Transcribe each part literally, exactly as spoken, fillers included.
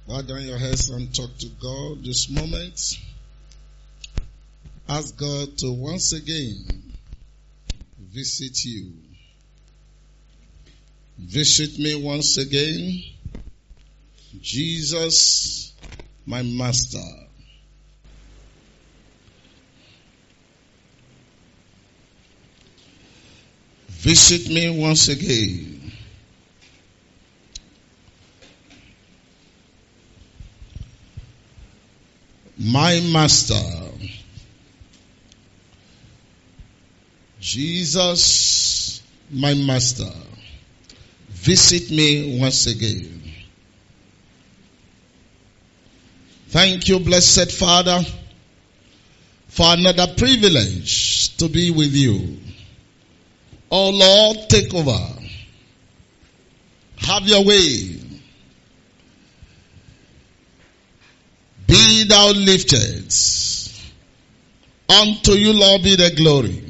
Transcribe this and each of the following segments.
Bow down your heads and talk to God this moment. Ask God to once again visit you. Visit me once again. Jesus, my Master. Visit me once again. My Master. Jesus, my Master. Visit me once again. Thank you, blessed Father, for another privilege to be with you. Oh Lord, take over. Have your way. Be thou lifted. Unto you, Lord, be the glory.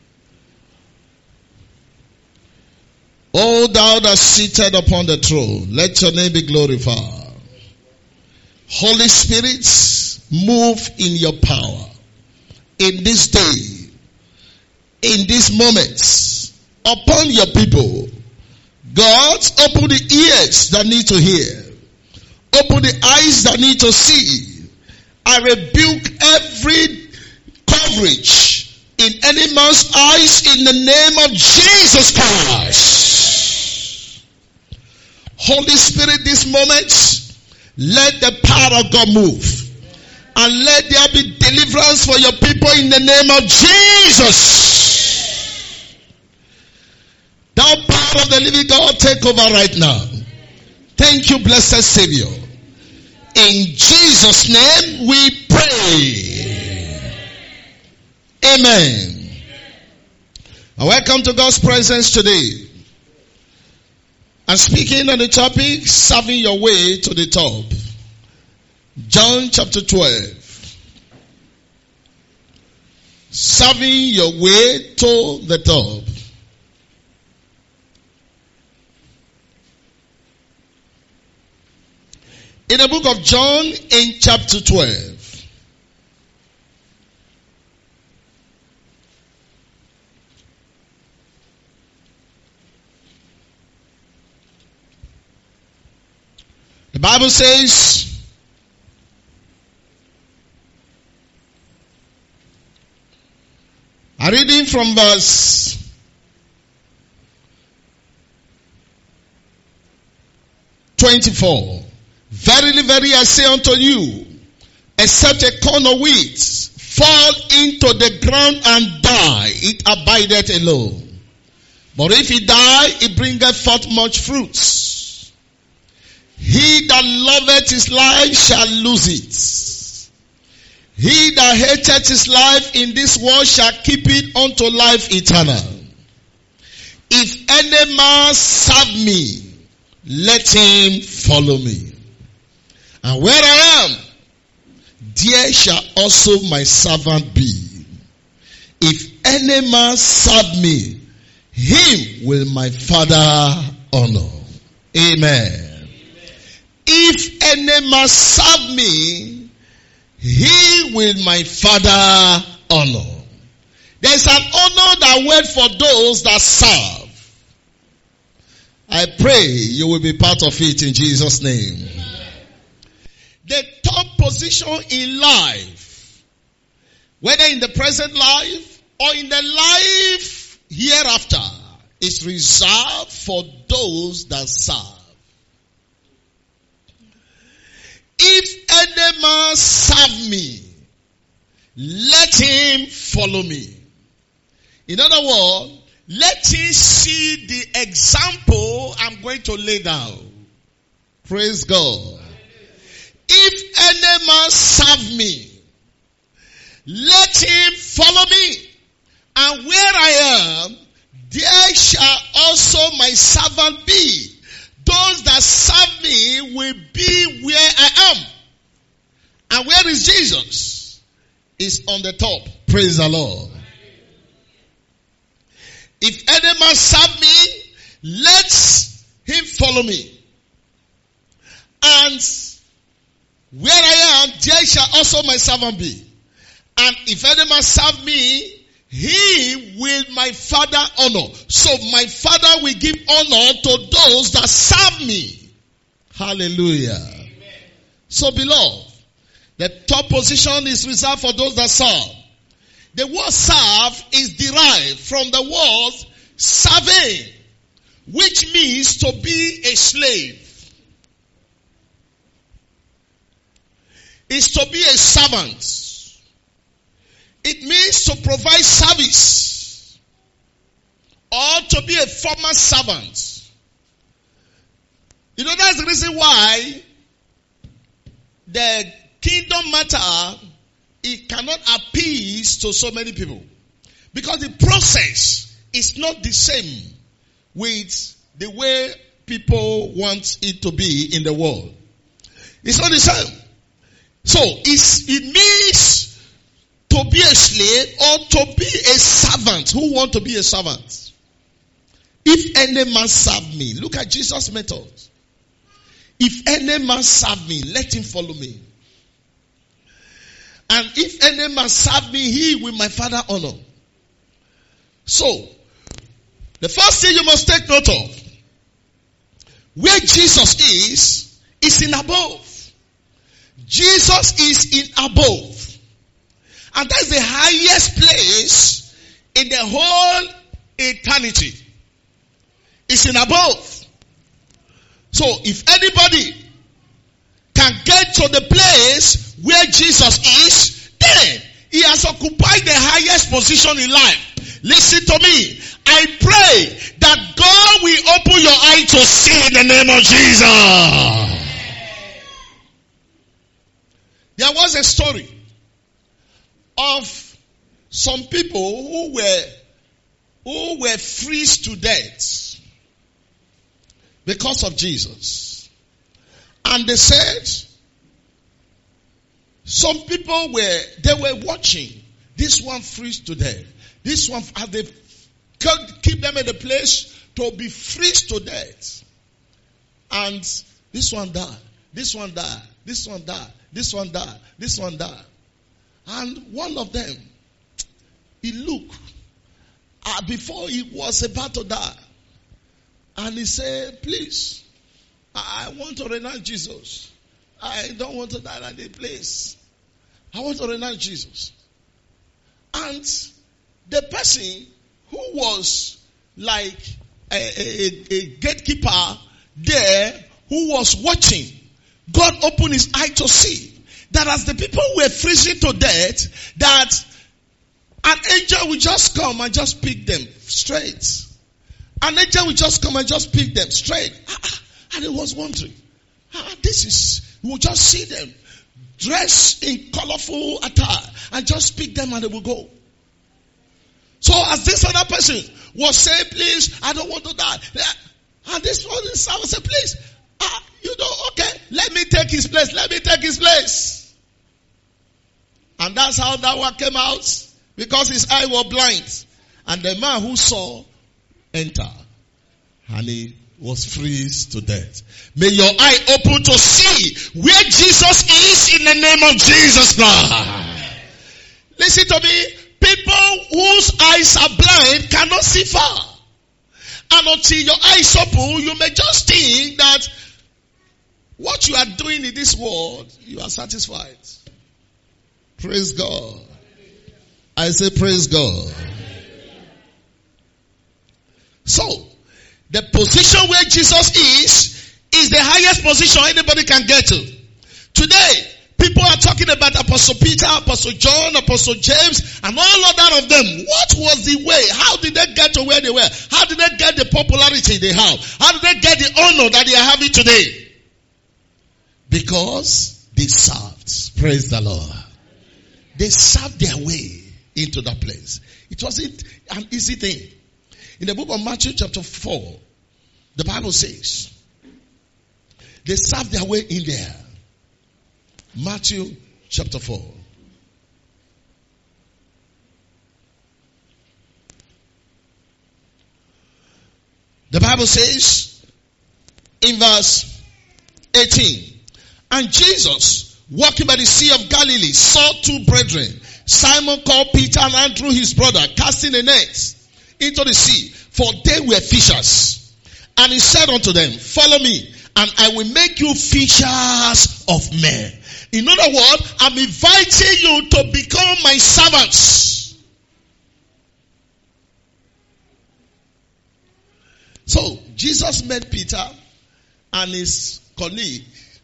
O thou that seated upon the throne, let your name be glorified. Holy Spirit, move in your power. In this day, in this moment, upon your people. God, open the ears that need to hear. Open the eyes that need to see. I rebuke every coverage in any man's eyes in the name of Jesus Christ. Holy Spirit, this moment, let the power of God move. And let there be deliverance for your people in the name of Jesus. Thou power of the living God, take over right now. Thank you, blessed Savior. In Jesus' name we pray. Amen. And welcome to God's presence today. I'm speaking on the topic, serving your way to the top. John chapter twelve. Serving your way to the top. In the book of John, in chapter twelve. The Bible says, I'm reading from verse twenty-four. Verily, verily, I say unto you, except a corn of wheat fall into the ground and die, it abideth alone. But if it die, it bringeth forth much fruits. He that loveth his life shall lose it. He that hateth his life in this world shall keep it unto life eternal. If any man serve me, let him follow me. And where I am, there shall also my servant be. If any man serve me, him will my Father honor. Amen. Amen. If any man serve me, he will my Father honor. There's an honor that wait for those that serve. I pray you will be part of it in Jesus' name. The top position in life, whether in the present life or in the life hereafter, is reserved for those that serve. If any man serve me, let him follow me. In other words, let him see the example I'm going to lay down. Praise God. If any man serve me, let him follow me. And where I am, there shall also my servant be. Those that serve me will be where I am. And where is Jesus? Is on the top. Praise the Lord. If any man serve me, let him follow me. And there shall also my servant be. And if any man serve me, he will my Father honor. So my Father will give honor to those that serve me. Hallelujah. Amen. So beloved, the top position is reserved for those that serve. The word serve is derived from the word serving, which means to be a slave. Is to be a servant. It means to provide service or to be a former servant. You know, that's the reason why the kingdom matter, it cannot appease to so many people. Because the process is not the same with the way people want it to be in the world. It's not the same. So, it's, it means to be a slave or to be a servant. Who want to be a servant? If any man serve me, look at Jesus' method. If any man serve me, let him follow me. And if any man serve me, he will my Father honor. So, the first thing you must take note of, where Jesus is, is in above. Jesus is in above. And that's the highest place in the whole eternity. It's in above. So if anybody can get to the place where Jesus is, then he has occupied the highest position in life. Listen to me. I pray that God will open your eye to see in the name of Jesus. There was a story of some people who were who were freezed to death because of Jesus. And they said, some people were, they were watching this one freeze to death. This one, as they keep them in the place to be freezed to death. And this one died, this one died, this one died, this one died, this one died. And one of them, he looked uh, before he was about to die. And he said, please, I want to renounce Jesus. I don't want to die at the place. I want to renounce Jesus. And the person who was like a, a, a gatekeeper there, who was watching, God opened his eye to see that as the people were freezing to death, that an angel would just come and just pick them straight. An angel would just come and just pick them straight. And he was wondering, ah, this is, you will just see them dressed in colorful attire and just pick them and they will go. So as this other person was saying, please, I don't want to die. And this one said, please, ah, you know, okay, let me take his place. Let me take his place. And that's how that one came out, because his eye was blind. And the man who saw enter, and he was freezed to death. May your eye open to see where Jesus is in the name of Jesus Christ. Listen to me. People whose eyes are blind cannot see far. And until your eyes open, you may just think that what you are doing in this world, you are satisfied. Praise God. I say praise God. So, the position where Jesus is, is the highest position anybody can get to. Today, people are talking about Apostle Peter, Apostle John, Apostle James, and all other of them. What was the way? How did they get to where they were? How did they get the popularity they have? How did they get the honor that they are having today? Because they served. Praise the Lord. They served their way into that place. It wasn't an easy thing. In the book of Matthew chapter four, the Bible says, they served their way in there. Matthew chapter four. The Bible says in verse eighteen, and Jesus walking by the sea of Galilee, saw two brethren, Simon called Peter and Andrew his brother, casting a net into the sea, for they were fishers. And he said unto them, follow me, and I will make you fishers of men. In other words, I'm inviting you to become my servants. So, Jesus met Peter and his colleague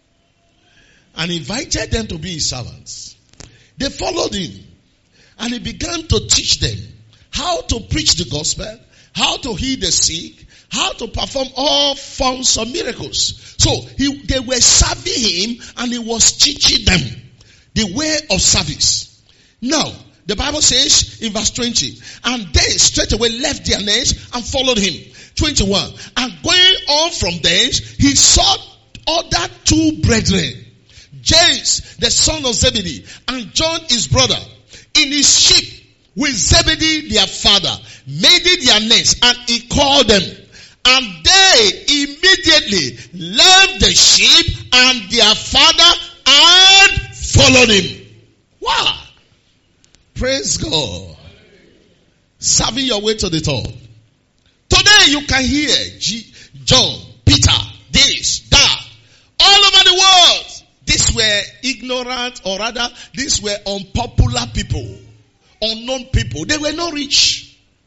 and invited them to be his servants. They followed him and he began to teach them how to preach the gospel, how to heal the sick, how to perform all forms of miracles. So he, they were serving him and he was teaching them the way of service. Now, the Bible says in verse twenty, and they straightway left their nets and followed him. twenty-one, and going on from thence, he saw other two brethren, James, the son of Zebedee, and John his brother, in his ship with Zebedee their father, made their nets, and he called them. And they immediately left the sheep and their father and followed him. Wow! Praise God. Serving your way to the top. Today you can hear G- John, Peter, this, that, all over the world. These were ignorant, or rather, these were unpopular people, unknown people. They were not rich.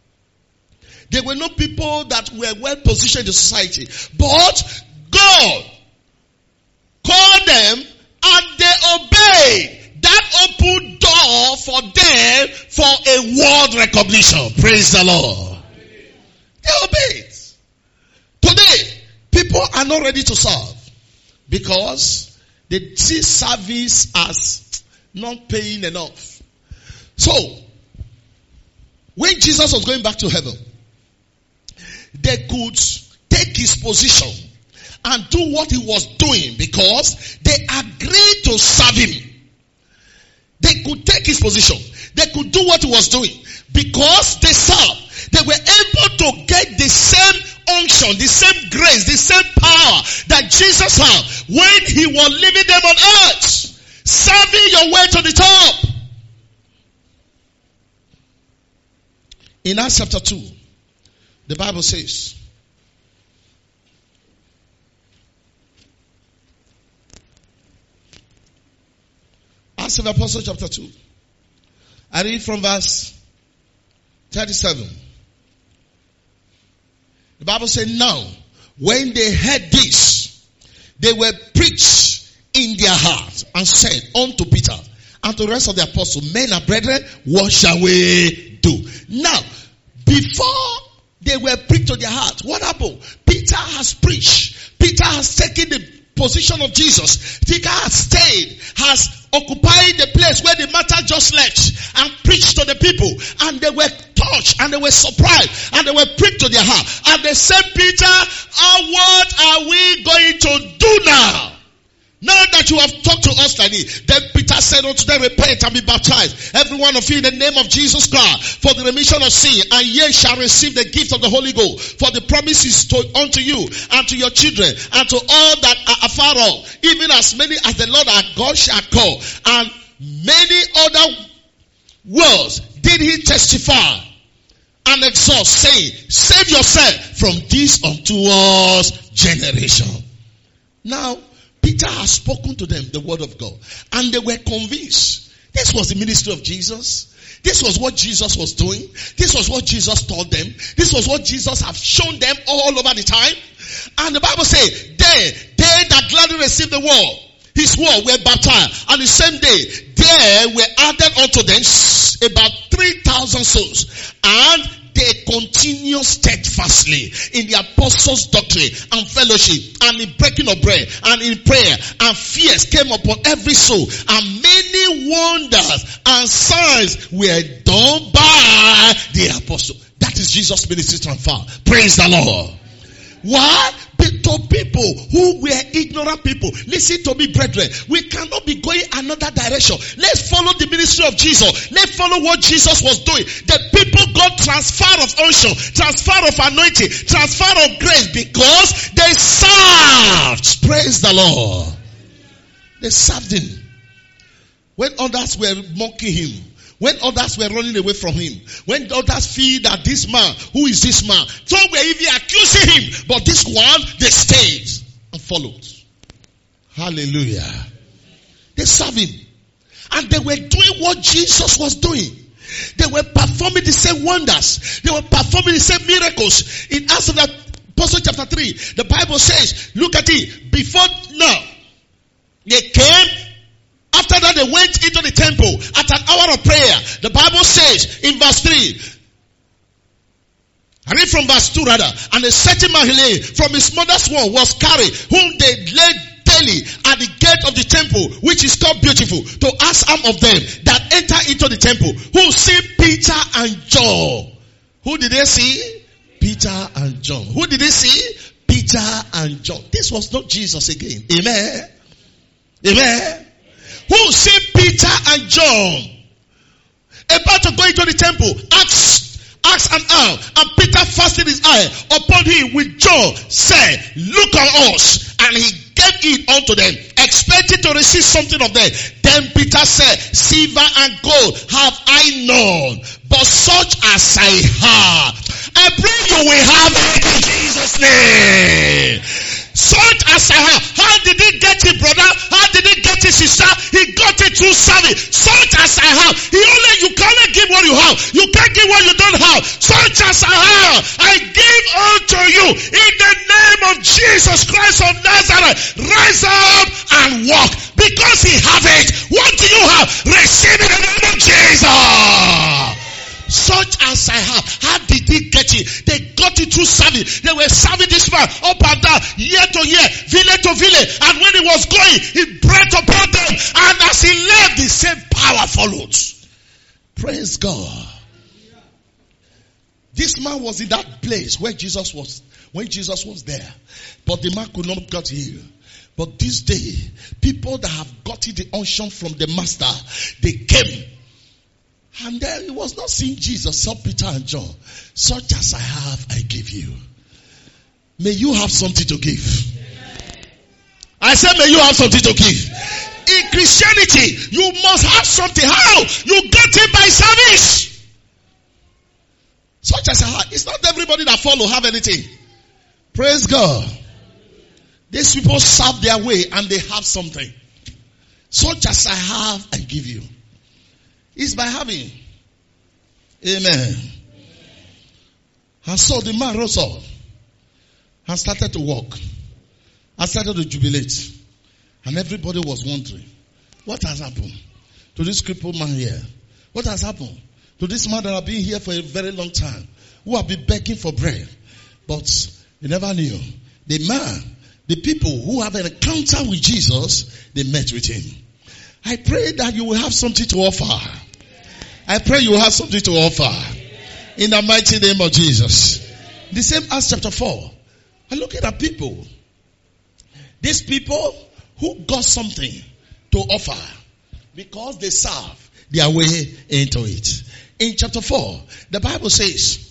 They were not people that were well positioned in society. But God called them and they obeyed. That opened door for them for a world recognition. Praise the Lord. They obeyed. Today, people are not ready to serve because they see service as not paying enough. So, when Jesus was going back to heaven, they could take his position and do what he was doing because they agreed to serve him. They could take his position. They could do what he was doing because they served. They were able to get the same unction, the same grace, the same power that Jesus had when he was leaving them on earth, serving your way to the top. In Acts chapter two, the Bible says, Acts of the Apostles chapter two. I read from verse thirty-seven. The Bible said, now, when they heard this, they were preached in their hearts and said unto Peter and to the rest of the apostles, men and brethren, what shall we do? Now, before they were preached to their heart, what happened? Peter has preached. Peter has taken the position of Jesus. Peter has stayed, has occupied the place where the matter just left and preached to the people. And they were touched and they were surprised and they were pricked to their heart. And they said, Peter, oh, what are we going to do now? Now that you have talked to us like this, then Peter said unto them, repent and be baptized, every one of you in the name of Jesus Christ, for the remission of sin, and ye shall receive the gift of the Holy Ghost. For the promises to, unto you and to your children and to all that are afar off, even as many as the Lord our God shall call. And many other words did he testify and exhort, saying, save yourself from this unto generation. Now, Peter has spoken to them the word of God. And they were convinced. This was the ministry of Jesus. This was what Jesus was doing. This was what Jesus taught them. This was what Jesus have shown them all over the time. And the Bible says, they, they that gladly received the word, his word, were baptized. And the same day, there were added unto them about three thousand souls. And they continue steadfastly in the apostles' doctrine and fellowship and in breaking of bread and in prayer, and fears came upon every soul, and many wonders and signs were done by the apostles. That is Jesus' ministry transfer. Praise the Lord. Why? To people who were ignorant people. Listen to me, brethren. We cannot be going another direction. Let's follow the ministry of Jesus. Let's follow what Jesus was doing. The people got transfer of unction, transfer of anointing, transfer of grace because they served. Praise the Lord. They served him. when others were mocking him, when others were running away from him, when others feel that this man, who is this man? Some were even accusing him, but this one, they stayed and followed. Hallelujah. They served him. And they were doing what Jesus was doing. They were performing the same wonders. They were performing the same miracles. In Acts of the Apostle chapter three, the Bible says, look at it, before now, they came. After that, they went into the temple at an hour of prayer. The Bible says in verse three, I read from verse two rather, and a certain man from his mother's womb was carried, whom they laid daily at the gate of the temple, which is called Beautiful, to ask some of them that enter into the temple, who see Peter and John. Who did they see? Peter and John. Who did they see? Peter and John. This was not Jesus again. Amen. Amen. Who see Peter and John about to go into the temple, ask, ask an hour, and Peter fastened his eye upon him with John, said, look on us. And he gave it unto them, expecting to receive something of them. Then Peter said, silver and gold have I none, but such as I have, I pray you will have it in Jesus' name. Such as I have. How did he get it, brother? How did he get it, sister? He got it through service. Such as I have. He only, you can't give what you have. You can't give what you don't have. Such as I have, I give unto you in the name of Jesus Christ of Nazareth. Rise up and walk. Because he have it. What do you have? Receive it in the name of Jesus. Such as I have. How did he get it? They got it through service. They were serving this man up and down, year to year, village to village. And when he was going, he breathed upon them. And as he left, the same power followed. Praise God. This man was in that place where Jesus was, when Jesus was there. But the man could not get healed. But this day, people that have gotten the unction from the master, they came. And then he was not seeing Jesus, saw Peter and John. Such as I have, I give you. May you have something to give. I said, may you have something to give. In Christianity, you must have something. How? You get it by service. Such as I have. It's not everybody that follow have anything. Praise God. These people serve their way and they have something. Such as I have, I give you. It's by having. Amen. And so the man rose up and started to walk. And started to jubilate. And everybody was wondering, what has happened to this crippled man here? What has happened to this man that has been here for a very long time, who have been begging for bread? But they never knew. The man, the people who have an encounter with Jesus, they met with him. I pray that you will have something to offer. I pray you will have something to offer. In the mighty name of Jesus. The same Acts chapter four. I'm looking at people. These people who got something to offer because they serve their way into it. In chapter four, the Bible says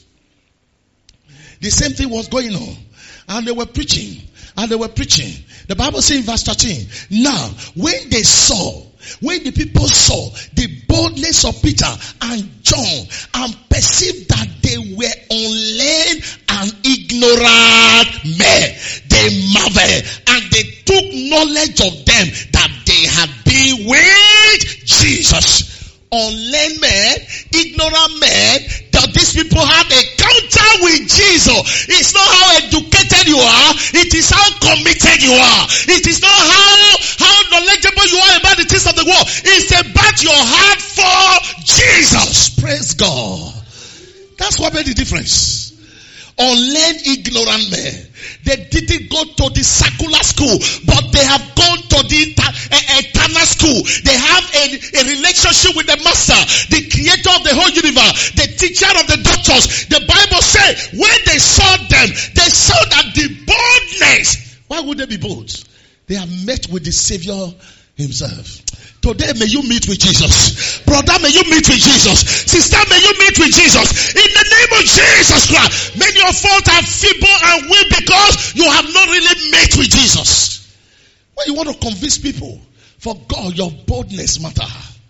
the same thing was going on. And they were preaching. And they were preaching. The Bible says in verse thirteen, now when they saw, when the people saw the boldness of Peter and John and perceived that they were unlearned and ignorant men, they marveled and they took knowledge of them that they had been with Jesus. Unlearned men, ignorant men, that these people have a encounter with Jesus. It's not how educated you are, it is how committed you are. It is not how, how knowledgeable you are about the things of the world. It's about your heart for Jesus. Praise God. That's what made the difference. Unlearned, ignorant men. They didn't go to the secular school, but they have gone to the eternal school. They have a, a relationship with the master, the creator of the whole universe, the teacher of the doctors. The Bible says when they saw them, they saw that the boldness. Why would they be bold? They have met with the Savior himself. Today may you meet with Jesus. Brother, may you meet with Jesus. Sister, may you meet with Jesus. In the name of Jesus Christ. Many of us are feeble and weak because you have not really met with Jesus. When you want to convince people, for God, your boldness matter.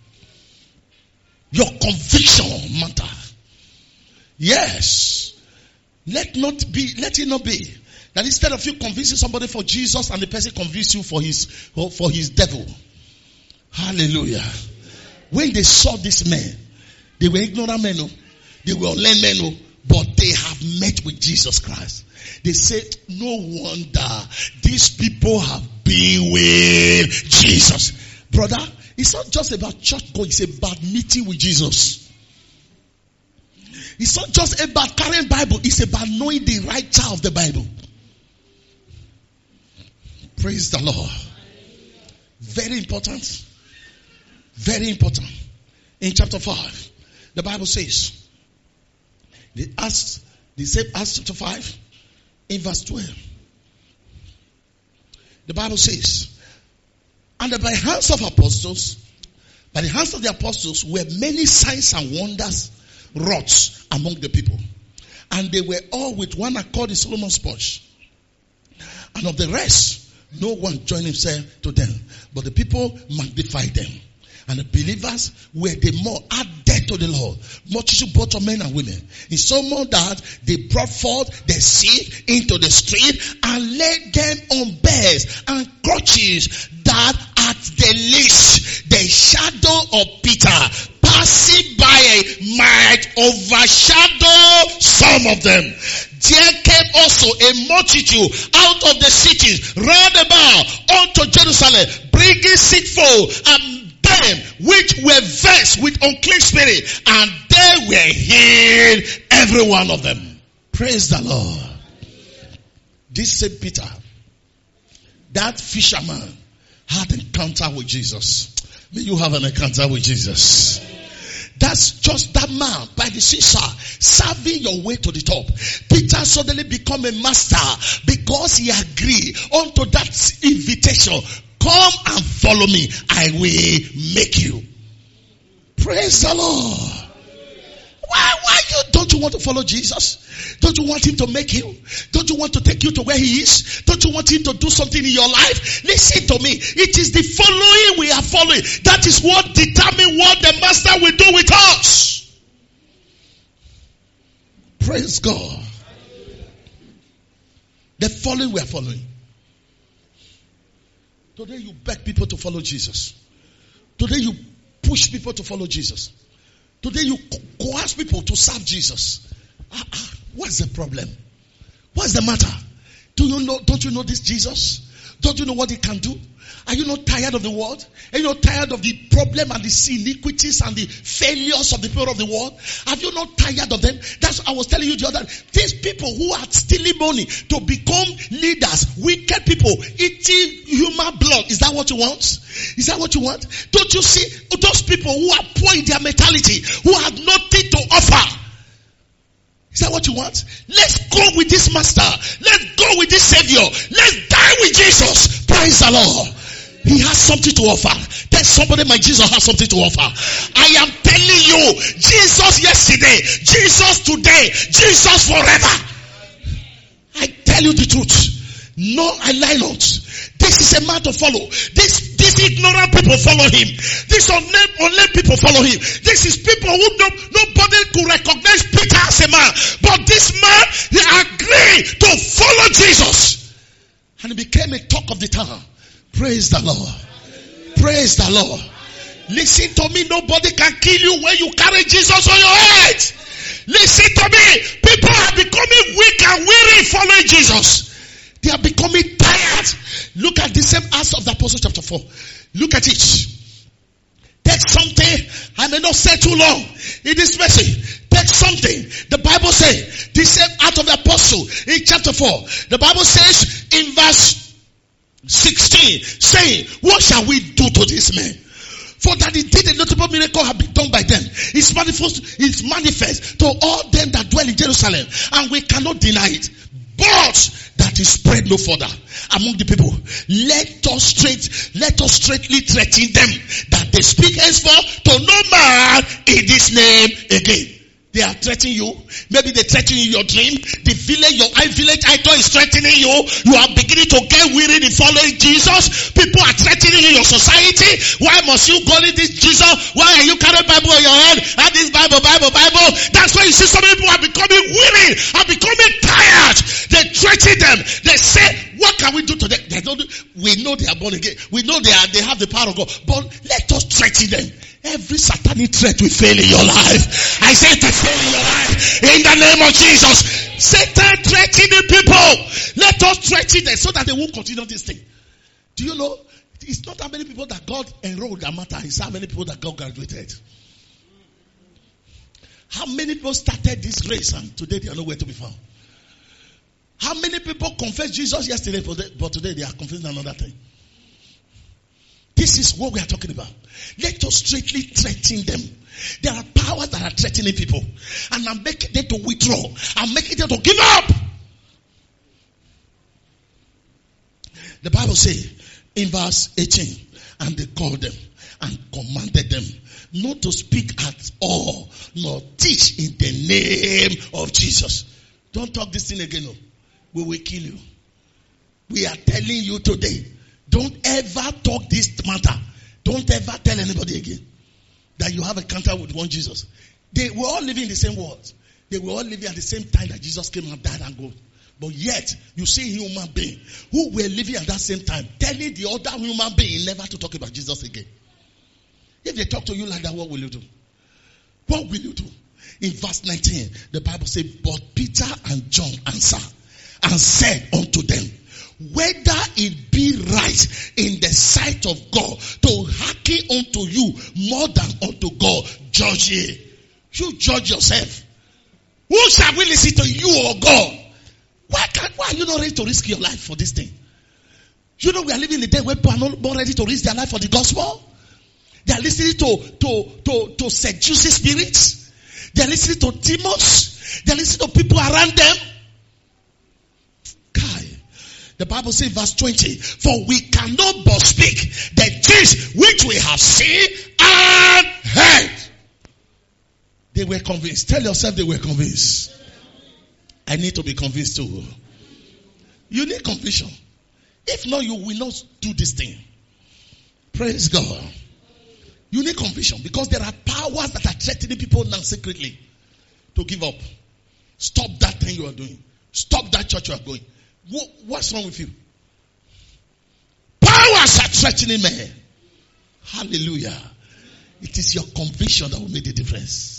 Your conviction matter. Yes. Let not be, let it not be that instead of you convincing somebody for Jesus and the person convince you for his, for his devil. Hallelujah. When they saw this man, they were ignorant men, they were unlearned men, but they have met with Jesus Christ. They said, no wonder these people have been with Jesus. Brother, it's not just about church going, it's about meeting with Jesus. It's not just about carrying Bible, it's about knowing the right child of the Bible. Praise the Lord. Very important. Very important. In chapter five, the Bible says, they asked, they said, Acts chapter five, in verse twelve. The Bible says, and by the hands of apostles, by the hands of the apostles were many signs and wonders wrought among the people. And they were all with one accord in Solomon's porch. And of the rest, no one joined himself to them, but the people magnified them. And the believers were the more added to the Lord. Multitude both of men and women. In so much that they brought forth the sick into the street and laid them on beds and couches, that at the least the shadow of Peter passing by might overshadow some of them. There came also a multitude out of the cities round about unto Jerusalem, bringing sick folk and them which were vexed with unclean spirit, and they were healed, every one of them. Praise the Lord. This same Peter, that fisherman, had an encounter with Jesus. May you have an encounter with Jesus. That's just that man by the seashore, serving your way to the top. Peter suddenly become a master because he agreed unto that invitation. Come and follow me. I will make you. Praise the Lord. Why, why you, don't you want to follow Jesus? Don't you want him to make you? Don't you want to take you to where he is? Don't you want him to do something in your life? Listen to me. It is the following we are following. That is what determines what the master will do with us. Praise God. The following we are following. Today you beg people to follow Jesus. Today you push people to follow Jesus. Today you coerce people to serve Jesus. Ah, ah, what's the problem? What's the matter? Do you know? Don't you know this Jesus? Don't you know what he can do? Are you not tired of the world? Are you not tired of the problem and the iniquities and the failures of the people of the world? Have you not tired of them? That's what I was telling you the other day. These people who are stealing money to become leaders, wicked people, eating human blood. Is that what you want? Is that what you want? Don't you see those people who are poor in their mentality, who have nothing to offer? Is that what you want? Let's go with this master. Let's go with this savior. Let's die with Jesus. Praise the Lord. He has something to offer. Tell somebody, my Jesus has something to offer. I am telling you, Jesus yesterday, Jesus today, Jesus forever. I tell you the truth. No, I lie not. This is a man to follow. This, these ignorant people follow him. These unlearned, unlearned people follow him. This is people who don't, nobody could recognize Peter as a man. But this man, he agreed to follow Jesus. And he became a talk of the town. Praise the Lord. Praise the Lord. Listen to me. Nobody can kill you when you carry Jesus on your head. Listen to me. People are becoming weak and weary following Jesus. They are becoming tired. Look at the same Acts of the Apostles chapter four. Look at it. Take something. I may not say too long in this message. Take something. The Bible says, the same Acts of the Apostle in chapter four. The Bible says in verse sixteen, saying, what shall we do to this man? For that he did a notable miracle have been done by them. It's manifest, it's manifest to all them that dwell in Jerusalem. And we cannot deny it. But that is spread no further among the people. Let us straight, let us straightly threaten them that they speak henceforth to no man in this name again. they are threatening you. Maybe they threaten you in your dream. The village, your eye village idol is threatening you. You are beginning to get weary in following Jesus. People are threatening you in your society. Why must you go in this Jesus? Why are you carrying Bible on your head? And this Bible, Bible, Bible. That's why you see so many people are becoming weary, are becoming tired. They threaten them. They say, what can we do to them? They don't do, we know they are born again. We know they are, they have the power of God. But let us threaten them. Every satanic threat will fail in your life. I say it will fail in your life. In the name of Jesus. Satan threatening people. Let us threaten them so that they won't continue this thing. Do you know? It's not that many people that God enrolled that matter. It's how many people that God graduated. How many people started this race and today they are nowhere to be found? How many people confessed Jesus yesterday, but today they are confessing another thing? This is what we are talking about. Let us straightly threaten them. There are powers that are threatening people. And I'm making them to withdraw. I'm making them to give up. The Bible says in verse eighteen, and they called them and commanded them not to speak at all, nor teach in the name of Jesus. Don't talk this thing again. No. We will kill you. We are telling you today, don't ever talk this matter. Don't ever tell anybody again that you have a encounter with one Jesus. They were all living in the same world. They were all living at the same time that Jesus came and died and go. But yet, you see human beings who were living at that same time, telling the other human being never to talk about Jesus again. If they talk to you like that, what will you do? What will you do? In verse nineteen, the Bible says, but Peter and John answered and said unto them, whether it be right in the sight of God to hearken unto you more than unto God, judge ye. You judge yourself. Who shall we listen to, you or God? Why can't, why are you not ready to risk your life for this thing? You know we are living in a day where people are not more ready to risk their life for the gospel. They are listening to, to, to, to seducing spirits. They are listening to demons. They are listening to people around them. Kai. The Bible says verse twenty, for we cannot but speak the things which we have seen and heard. They were convinced. Tell yourself they were convinced. I need to be convinced too. You need conviction. If not, you will not do this thing. Praise God. You need conviction because there are powers that are threatening people now secretly to give up. Stop that thing you are doing. Stop that church you are going. What, what's wrong with you? Powers are threatening men. Hallelujah. It is your conviction that will make the difference.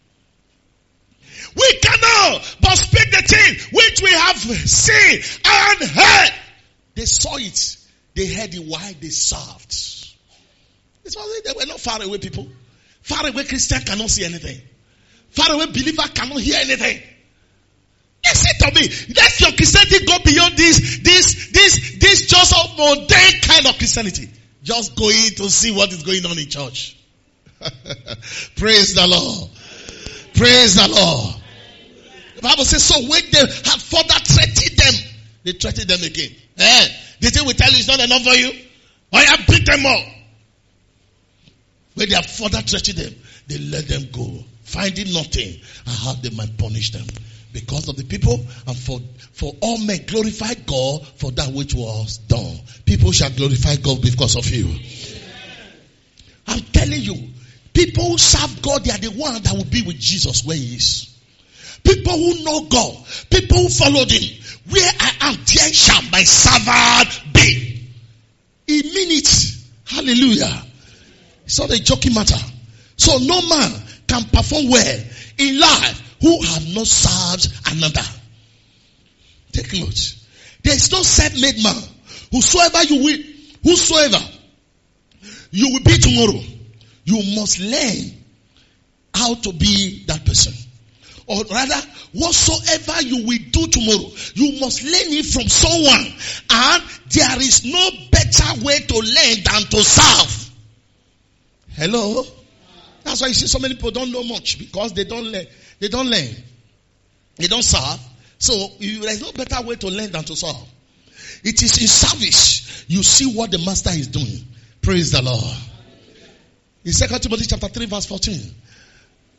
We cannot but speak the thing which we have seen and heard. They saw it. They heard it while they served. It's only they were not far away people. Far away Christian cannot see anything. Far away believer cannot hear anything. Listen to me. Let your Christianity go beyond this, this, this, this just a mundane kind of Christianity. Just go in to see what is going on in church. Praise the Lord. Praise the Lord. The Bible says, so when they have further threatened them, they threatened them again. Eh? They say, we tell you it's not enough for you. Or you beat them up. When they have further threatened them, they let them go, finding nothing, and how they might punish them. Because of the people, and for, for all men glorify God for that which was done. People shall glorify God because of you. I'm telling you, people who serve God, they are the ones that will be with Jesus where he is. People who know God, people who followed him, where I am, there shall my servant be. He mean it. Hallelujah. It's not a joking matter. So no man can perform well in life who have not served another. Take note. There is no self-made man. Whosoever you will, whosoever you will be tomorrow, you must learn how to be that person. Or rather, whatsoever you will do tomorrow, you must learn it from someone. And there is no better way to learn than to serve. Hello? That's why you see so many people don't know much because they don't learn. They don't learn. They don't serve. So you, there is no better way to learn than to serve. It is in service you see what the master is doing. Praise the Lord. In Second Timothy chapter three verse fourteen.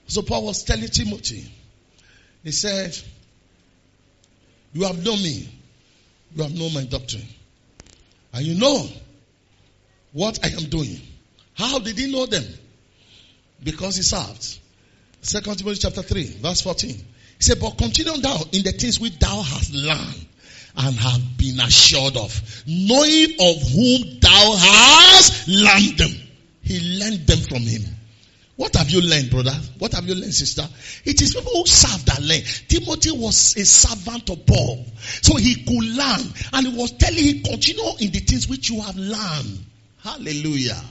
So Paul was telling Timothy, he said, you have known me. You have known my doctrine. And you know what I am doing. How did he know them? Because he served. Second Timothy chapter three, verse fourteen. He said, but continue thou in the things which thou hast learned and have been assured of, knowing of whom thou hast learned them. He learned them from him. What have you learned, brother? What have you learned, sister? It is people who serve that learn. Timothy was a servant of Paul. So he could learn. And he was telling him, continue in the things which you have learned. Hallelujah.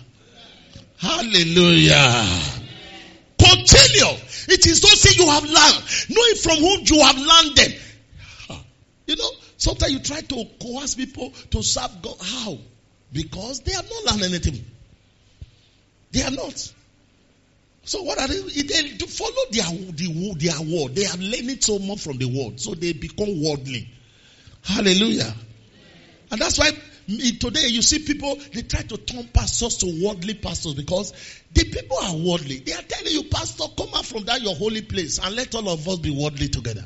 Hallelujah. Continue. It is those things you have learned. Knowing from whom you have learned them. You know, sometimes you try to coerce people to serve God. How? Because they have not learned anything. They are not. So what are they? They follow their, their, their word. They have learned so much from the word. So they become worldly. Hallelujah. And that's why today you see people, they try to turn pastors to worldly pastors because the people are worldly. They are telling you, pastor, come out from that your holy place and let all of us be worldly together.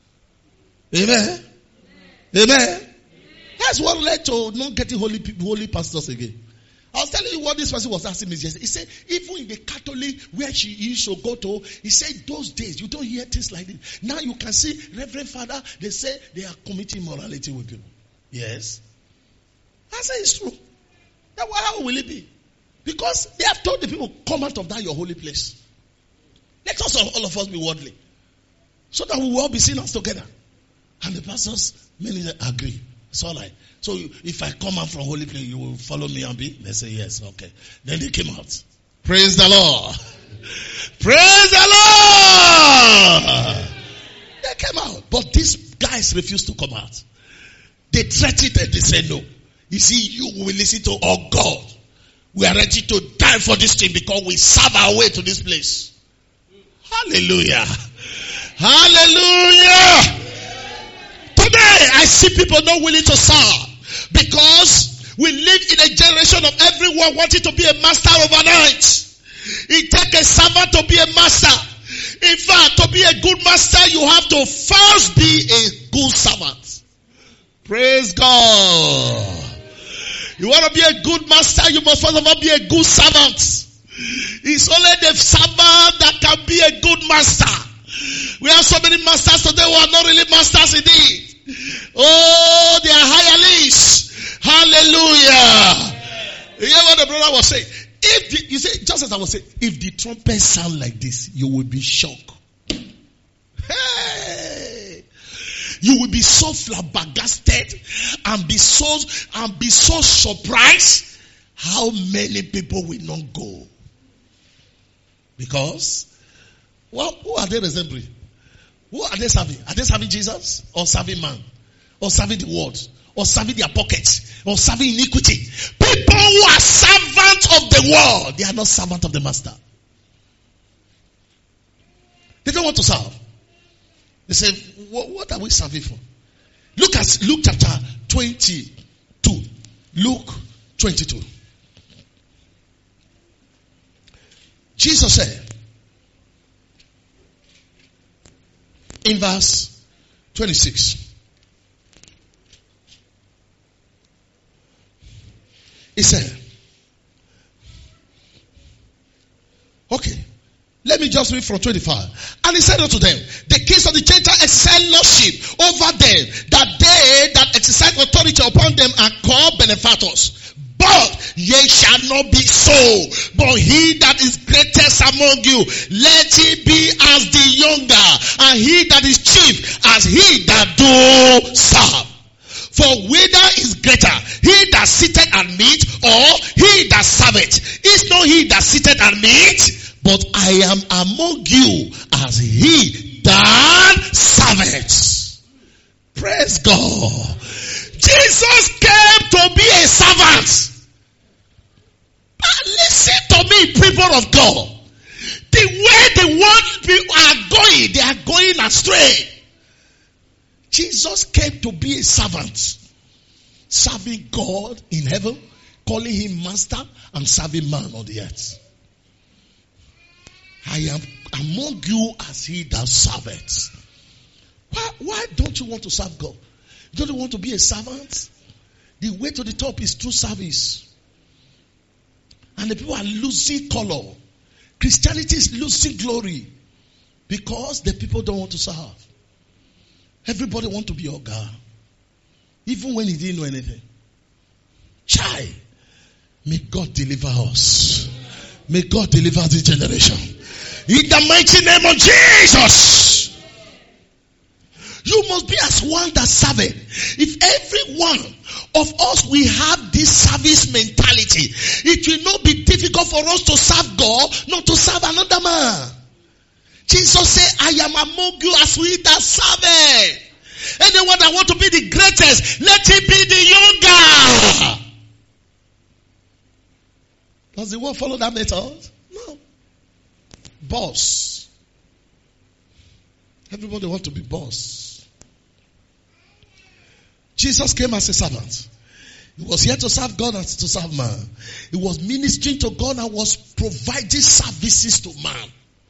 Amen. Amen. Amen. That's what led to not getting holy people, holy pastors again. I was telling you what this person was asking me yesterday. He said, even in the Catholic where she used to go to, he said, those days, you don't hear things like this. Now you can see, Reverend Father, they say they are committing morality with people. Yes. I say it's true. Now, how will it be? Because they have told the people, come out of that your holy place. Let us all of us be worldly. So that we will all be sinners together. And the pastors, many agree. It's all right. So if I come out from holy place, you will follow me and be? They say yes, okay. Then they came out. Praise the Lord. Praise the Lord. They came out. But these guys refused to come out. They threatened and they said no. You see, you will listen to our God. We are ready to die for this thing because we serve our way to this place. Hallelujah. Hallelujah. Today, I see people not willing to serve because we live in a generation of everyone wanting to be a master overnight. It takes a servant to be a master. In fact, to be a good master, you have to first be a good servant. Praise God. You want to be a good master, you must first of all be a good servant. It's only the servant that can be a good master. We have so many masters today who are not really masters indeed. Oh, they are hirelings. Hallelujah. You hear what the brother was saying? If the, you say, just as I was saying, if the trumpet sound like this, you will be shocked. Hey, you will be so flabbergasted and be so and be so surprised how many people will not go. Because, well, who are they resembling? Who are they serving? Are they serving Jesus? Or serving man? Or serving the world? Or serving their pockets? Or serving iniquity? People who are servants of the world, they are not servants of the master. They don't want to serve. They say, what are we serving for? Look at Luke chapter twenty-two. Luke twenty-two. Jesus said, in verse twenty-six, he said, okay, let me just read from twenty-five. And he said unto them, the kings of the Gentiles exercise lordship over them, that they that exercise authority upon them are called benefactors. But ye shall not be so. But he that is greatest among you, let he be as the younger, and he that is chief as he that do serve. For whither is greater, he that sitteth at meat, or he that serveth? Is not he that sitteth at meat? But I am among you as he that serveth. Praise God. Jesus came to be a servant. But listen to me, people of God. The way the world people are going, they are going astray. Jesus came to be a servant. Serving God in heaven, calling him master, and serving man on the earth. I am among you as he that serveth. Why, why don't you want to serve God? Don't you want to be a servant? The way to the top is through service. And the people are losing color. Christianity is losing glory because the people don't want to serve. Everybody want to be Oga, even when he didn't know anything. Chai, may God deliver us. May God deliver this generation. In the mighty name of Jesus. You must be as one that serveth. If every one of us we have this service mentality, it will not be difficult for us to serve God, not to serve another man. Jesus said, I am among you as we that serveth. Anyone that want to be the greatest, let him be the younger. Does the world follow that method? No. Boss. Everybody want to be boss. Jesus came as a servant. He was here to serve God and to serve man. He was ministering to God and was providing services to man.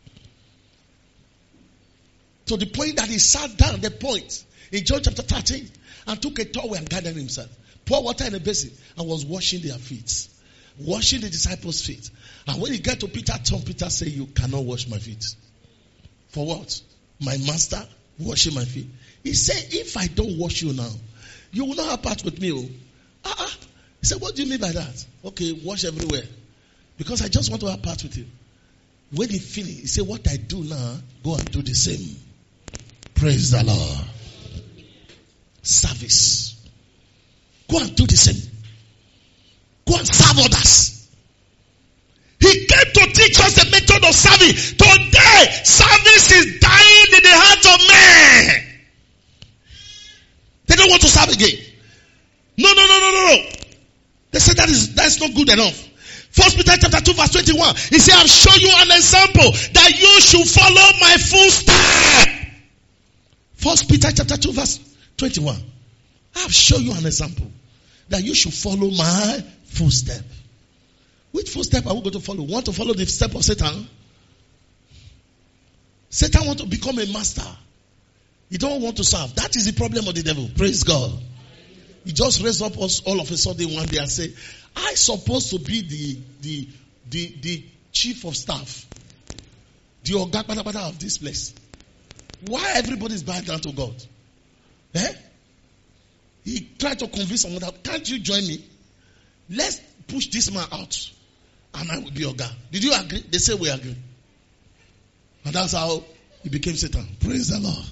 To the point that he sat down, the point, in John chapter thirteen, and took a towel and gathered himself. Poured water in a basin and was washing their feet. Washing the disciples' feet. And when he got to Peter, Tom, Peter said, you cannot wash my feet. For what? My master washing my feet. He said, if I don't wash you now, you will not have part with me. Oh. Uh-uh. He said, what do you mean by that? Okay, wash everywhere. Because I just want to have part with you. When he finished, he said, what I do now, go and do the same. Praise the Lord. Service. Go and do the same. Go and serve others. He came to teach us the method of serving. Today, service is dying in the heart of men. They don't want to serve again. No, no, no, no, no, no. They said that is that's not good enough. First Peter chapter two verse twenty-one. He said, I've shown you an example that you should follow my footsteps. First Peter chapter two verse twenty-one. I've shown you an example that you should follow my footstep. Which footstep are we going to follow? Want to follow the step of Satan? Satan wants to become a master. He don't want to serve. That is the problem of the devil. Praise God. He just raised up us all of a sudden one day and said, I supposed to be the the the, the chief of staff, the Oga of this place. Why everybody is bowing down to God? Eh? He tried to convince someone that, can't you join me? Let's push this man out and I will be Oga. Did you agree? They say we agree. And that's how he became Satan. Praise the Lord.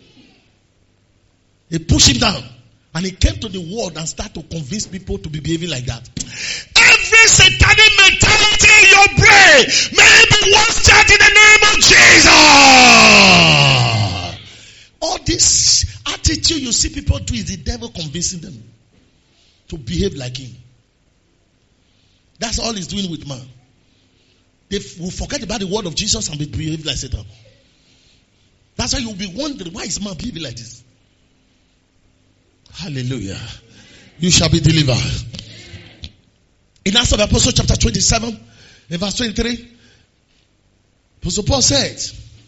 He pushed him down. And he came to the world and started to convince people to be behaving like that. Every satanic mentality in your brain may be washed out in the name of Jesus. All this attitude you see people do is the devil convincing them to behave like him. That's all he's doing with man. They will forget about the word of Jesus and be behave like Satan. That's why you'll be wondering, why is man behaving like this? Hallelujah. You shall be delivered. In Acts of the Apostles chapter twenty-seven, in verse twenty-three, Apostle Paul said,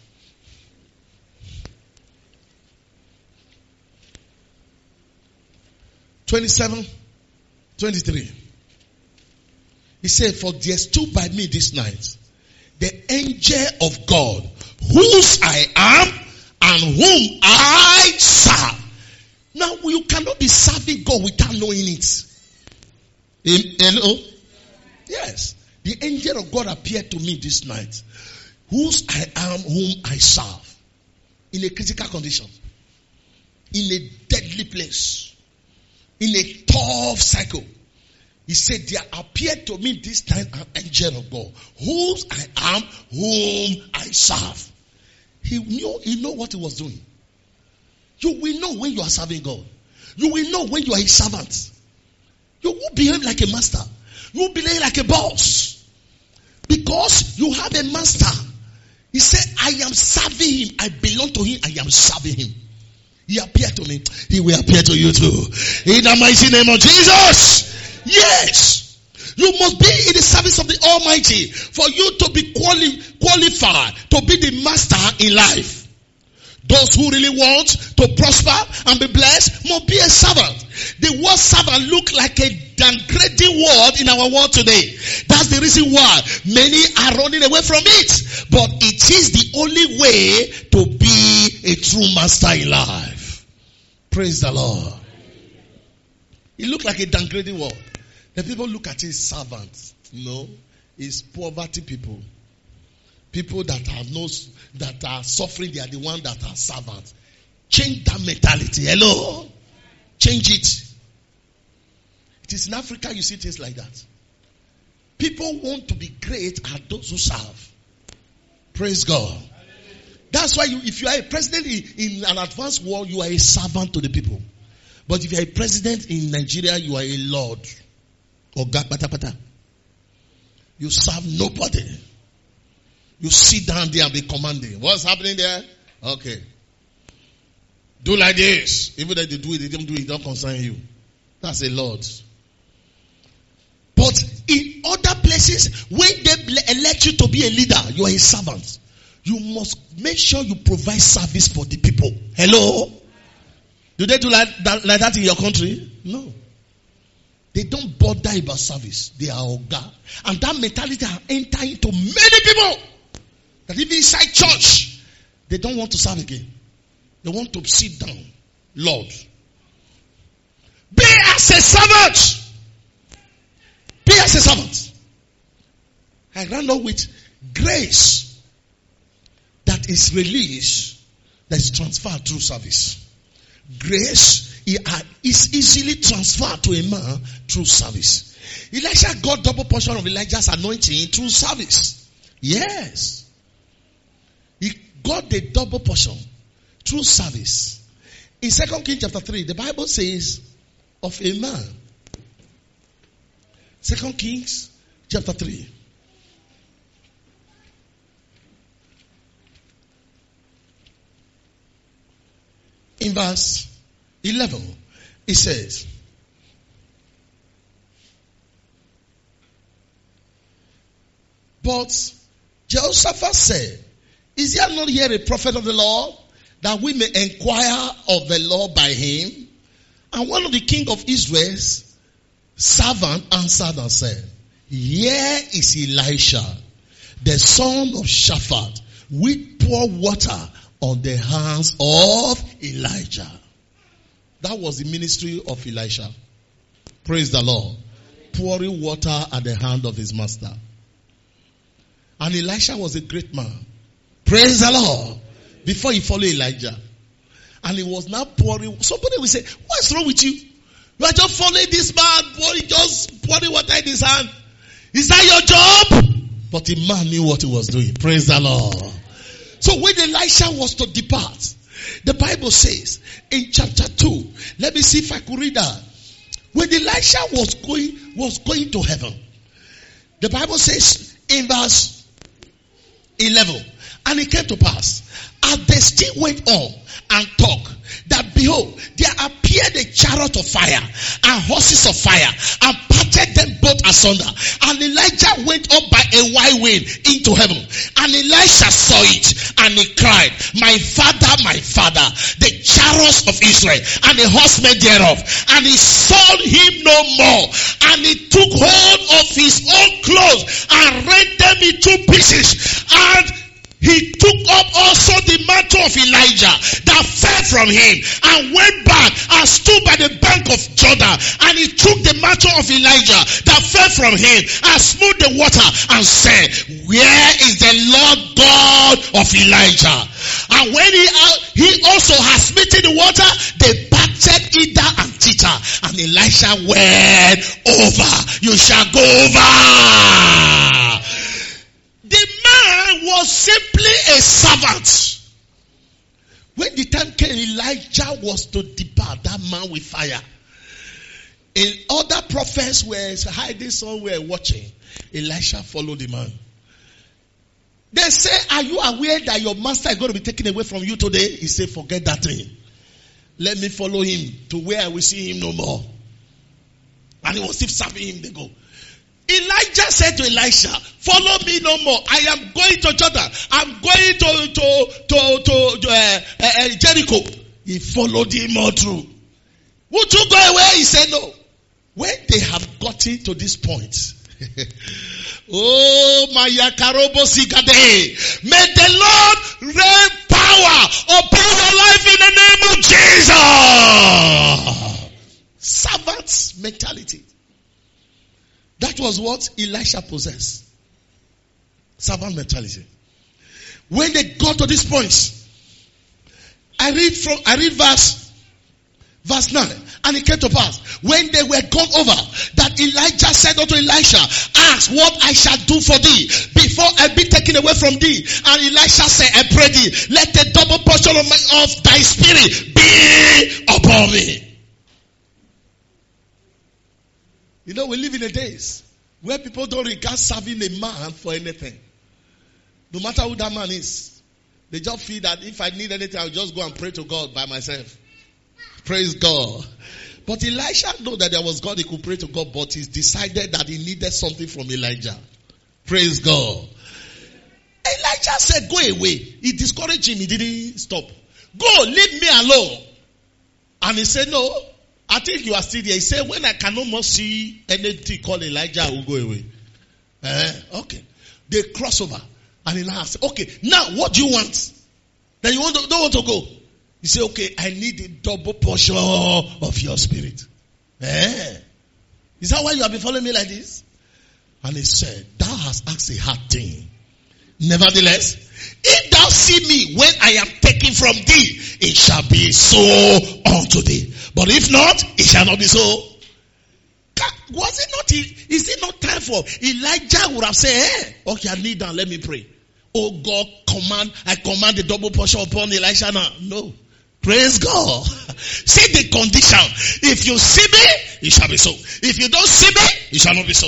twenty-seven, twenty-three. He said, for there stood by me this night the angel of God, whose I am and whom I serve. Now, you cannot be serving God without knowing it. Hello? Yes. The angel of God appeared to me this night, whose I am, whom I serve. In a critical condition. In a deadly place. In a tough cycle. He said, there appeared to me this time an angel of God, whose I am, whom I serve. He knew, he knew what he was doing. You will know when you are serving God. You will know when you are a servant. You will behave like a master. You will behave like a boss. Because you have a master. He said, I am serving him. I belong to him. I am serving him. He appeared to me. He will appear to you too. In the mighty name of Jesus. Yes. You must be in the service of the Almighty for you to be quali- qualified to be the master in life. Those who really want to prosper and be blessed must be a servant. The word servant look like a downgrading word in our world today. That's the reason why many are running away from it. But it is the only way to be a true master in life. Praise the Lord. It look like a downgrading word. The people look at it as servants. No, it's poverty people. People that have no, that are suffering, they are the ones that are servants. Change that mentality. Hello? Change it. It is in Africa you see things like that. People want to be great are those who serve. Praise God. That's why you, if you are a president in, in an advanced world, you are a servant to the people. But if you are a president in Nigeria, you are a lord. Or pata. You serve nobody. You sit down there and be commanding. What's happening there? Okay. Do like this. Even though they do it, they don't do it, it don't concern you. That's a Lord. But in other places, when they elect you to be a leader, you are a servant. You must make sure you provide service for the people. Hello? Do they do like that, like that in your country? No. They don't bother about service. They are oga. And that mentality has entered into many people. That even inside church, they don't want to serve again. They want to sit down. Lord. Be as a servant. Be as a servant. I ran up with grace that is released, that is transferred through service. Grace is easily transferred to a man through service. Elisha got double portion of Elijah's anointing through service. Yes. He got the double portion through service. In Second Kings chapter three, the Bible says of a man. Second Kings chapter three. In verse eleven, it says, but Jehoshaphat said, is there not here a prophet of the Lord, that we may inquire of the Lord by him? And one of the king of Israel's servant answered and said, here is Elisha, the son of Shaphat, which pour water on the hands of Elijah. That was the ministry of Elisha. Praise the Lord. Pouring water at the hand of his master. And Elisha was a great man. Praise the Lord. Before he followed Elijah. And he was now pouring. Somebody will say, what's wrong with you? You are just following this man, pouring, just pouring water in his hand. Is that your job? But the man knew what he was doing. Praise the Lord. So when Elisha was to depart, the Bible says in chapter two, let me see if I could read that. When Elisha was going, was going to heaven, the Bible says in verse eleven, and it came to pass, as they still went on and talked, that behold, there appeared a chariot of fire and horses of fire, and parted them both asunder. And Elijah went up by a wide way into heaven. And Elisha saw it, and he cried, my father, my father, the chariots of Israel, and the horsemen thereof. And he saw him no more. And he took hold of his own clothes and rent them in two pieces. And he took up also the mantle of Elijah that fell from him, and went back and stood by the bank of Jordan. And he took the mantle of Elijah that fell from him and smoothed the water and said, where is the Lord God of Elijah? And when he, uh, he also has smitten the water, they parted Ida and Tita. And Elisha went over. You shall go over. The man was simply a servant. When the time came, Elijah was to depart, that man with fire. And other prophets were hiding somewhere watching. Elisha followed the man. They say, are you aware that your master is going to be taken away from you today? He said, forget that thing. Let me follow him to where I will see him no more. And he was still serving him. They go. Elijah said to Elisha, follow me no more. I am going to Jordan. I'm going to, to, to, to uh, uh, Jericho. He followed him all through. Would you go away? He said no. When they have gotten to this point, oh my Yakarobo Sigade, may the Lord rain power upon your life in the name of Jesus. Servant's mentality. That was what Elisha possessed. Servant mentality. When they got to this point, I read from I read verse verse nine, and it came to pass when they were gone over that Elijah said unto Elisha, ask what I shall do for thee before I be taken away from thee. And Elisha said, I pray thee, let the double portion of, my, of thy spirit be upon me. You know, we live in the days where people don't regard serving a man for anything. No matter who that man is. They just feel that if I need anything, I'll just go and pray to God by myself. Praise God. But Elisha knew that there was God he could pray to God, but he decided that he needed something from Elijah. Praise God. Elijah said, go away. He discouraged him. He didn't stop. Go, leave me alone. And he said, no. I think you are still there. He said, when I can almost see anything called Elijah, I will go away. Eh? Okay. They cross over. And he now said, okay, now what do you want? Then you want to, don't want to go. He said, okay, I need a double portion of your spirit. Eh? Is that why you have been following me like this? And he said, thou hast asked a hard thing. Nevertheless, if thou see me when I am taken from thee, it shall be so unto thee. But if not, it shall not be so. Was it not, is it not time for Elijah would have said, hey, okay, I kneel down, let me pray. Oh God, command, I command the double portion upon Elisha now. No. Praise God. See the condition. If you see me, it shall be so. If you don't see me, it shall not be so.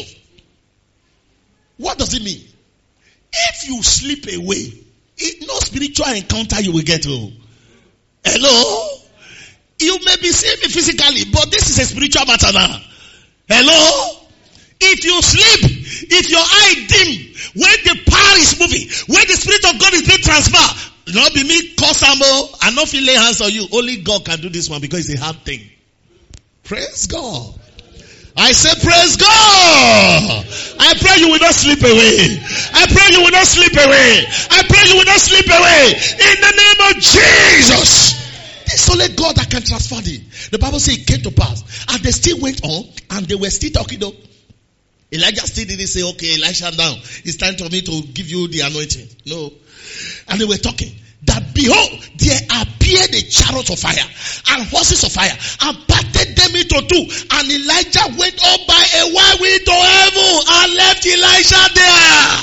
What does it mean? If you slip away, it, no spiritual encounter you will get to. Hello? You may be seeing me physically, but this is a spiritual matter now. Hello? If you sleep, if your eye dim, when the power is moving, when the Spirit of God is being transferred, not be me, cause I not feel lay hands on you. Only God can do this one because it's a hard thing. Praise God. I say praise God. I pray you will not slip away. I pray you will not slip away. I pray you will not slip away. In the name of Jesus. It's only God that can transfer it. The Bible says it came to pass. And they still went on and they were still talking though. Elijah still didn't say, okay, Elisha now. It's time for me to give you the anointing. No. And they were talking. That behold, there appeared a chariot of fire and horses of fire and parted them into two. And Elijah went up by a while into heaven and left Elisha there.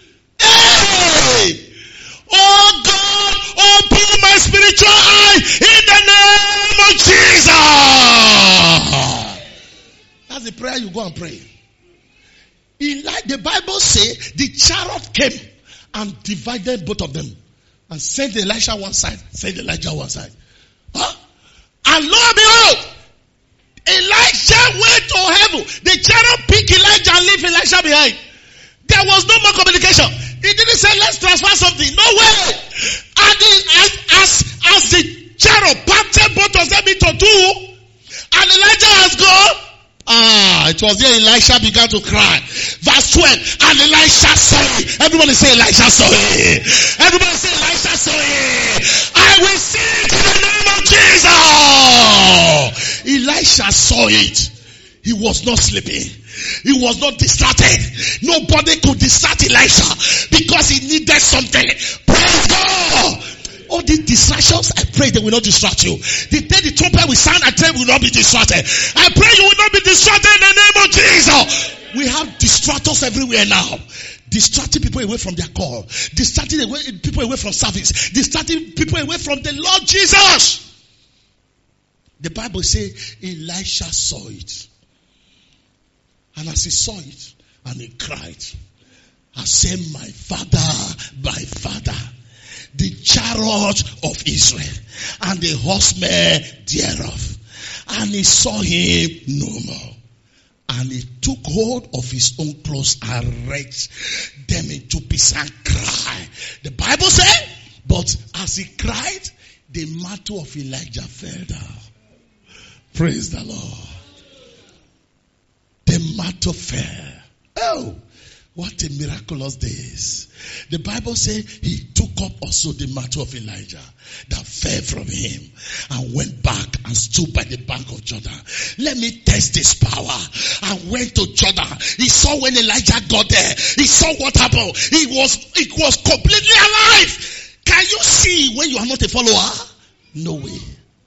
Hey! Oh God, open my spiritual eye in the name of Jesus. That's the prayer you go and pray. Eli- the Bible says the chariot came and divided both of them. And sent Elisha one side, sent Elijah one side. Huh? And lo and behold, Elijah went to heaven. The chariot picked Elijah and left Elisha behind. There was no more communication. He didn't say, let's transfer something. No way. And the, as, as, as the chariot parted both of them into two, and Elijah has gone, ah, it was there Elisha began to cry. Verse twelve, and Elisha saw it. Everybody say Elisha saw it. Everybody say Elisha saw it. I will see it in the name of Jesus. Elisha saw it. He was not sleeping. He was not distracted. Nobody could distract Elisha because he needed something. Praise God. All these distractions, I pray they will not distract you. The day the trumpet will sound, I pray you will not be distracted. I pray you will not be distracted in the name of Jesus. We have distractors everywhere now. Distracting people away from their call. Distracting away, people away from service. Distracting people away from the Lord Jesus. The Bible says Elisha saw it. And as he saw it, and he cried, I said, my father, my father. The chariot of Israel and the horsemen thereof. And he saw him no more. And he took hold of his own clothes and rent them into pieces and cried. The Bible said, but as he cried, the mantle of Elijah fell down. Praise the Lord. The mantle fell. Oh, what a miraculous days. The Bible says he took up also the mantle of Elijah that fell from him and went back and stood by the bank of Jordan. Let me test his power. And went to Jordan. He saw when Elijah got there. He saw what happened. He was, it was completely alive. Can you see when you are not a follower? No way.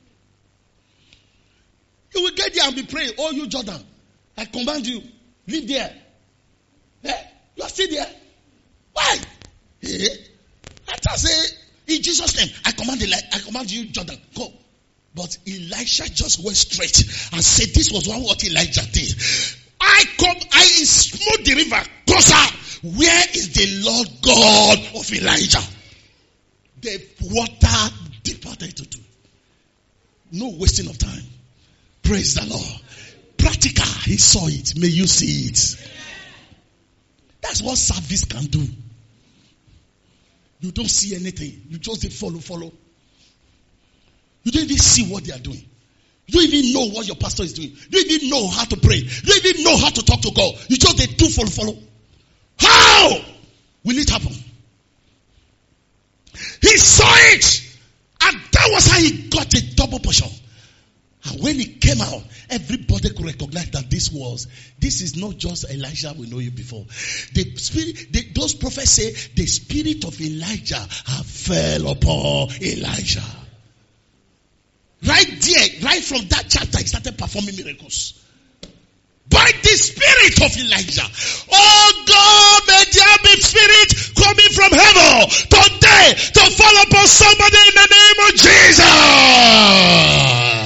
You will get there and be praying. Oh, you Jordan, I command you, live there. Eh? You are still there. Why? Eh? I just say, in Jesus' name, I command Eli- I command you, Jordan, go. But Elisha just went straight and said, this was what Elijah did. I come, I smote the river closer. Where is the Lord God of Elijah? The water departed to do. No wasting of time. Praise the Lord. Practical, he saw it. May you see it. That's what service can do. You don't see anything. You just follow, follow. You don't even see what they are doing. You don't even know what your pastor is doing. You don't even know how to pray. You don't even know how to talk to God. You just they do follow, follow. How will it happen? He saw it. And that was how he got a double portion. And when he came out, everybody could recognize that this was, this is not just Elijah, we know you before. The spirit, the, those prophets say, the spirit of Elijah have fell upon Elijah. Right there, right from that chapter, he started performing miracles. By the spirit of Elijah. Oh God, may there be spirit coming from heaven today to fall upon somebody in the name of Jesus.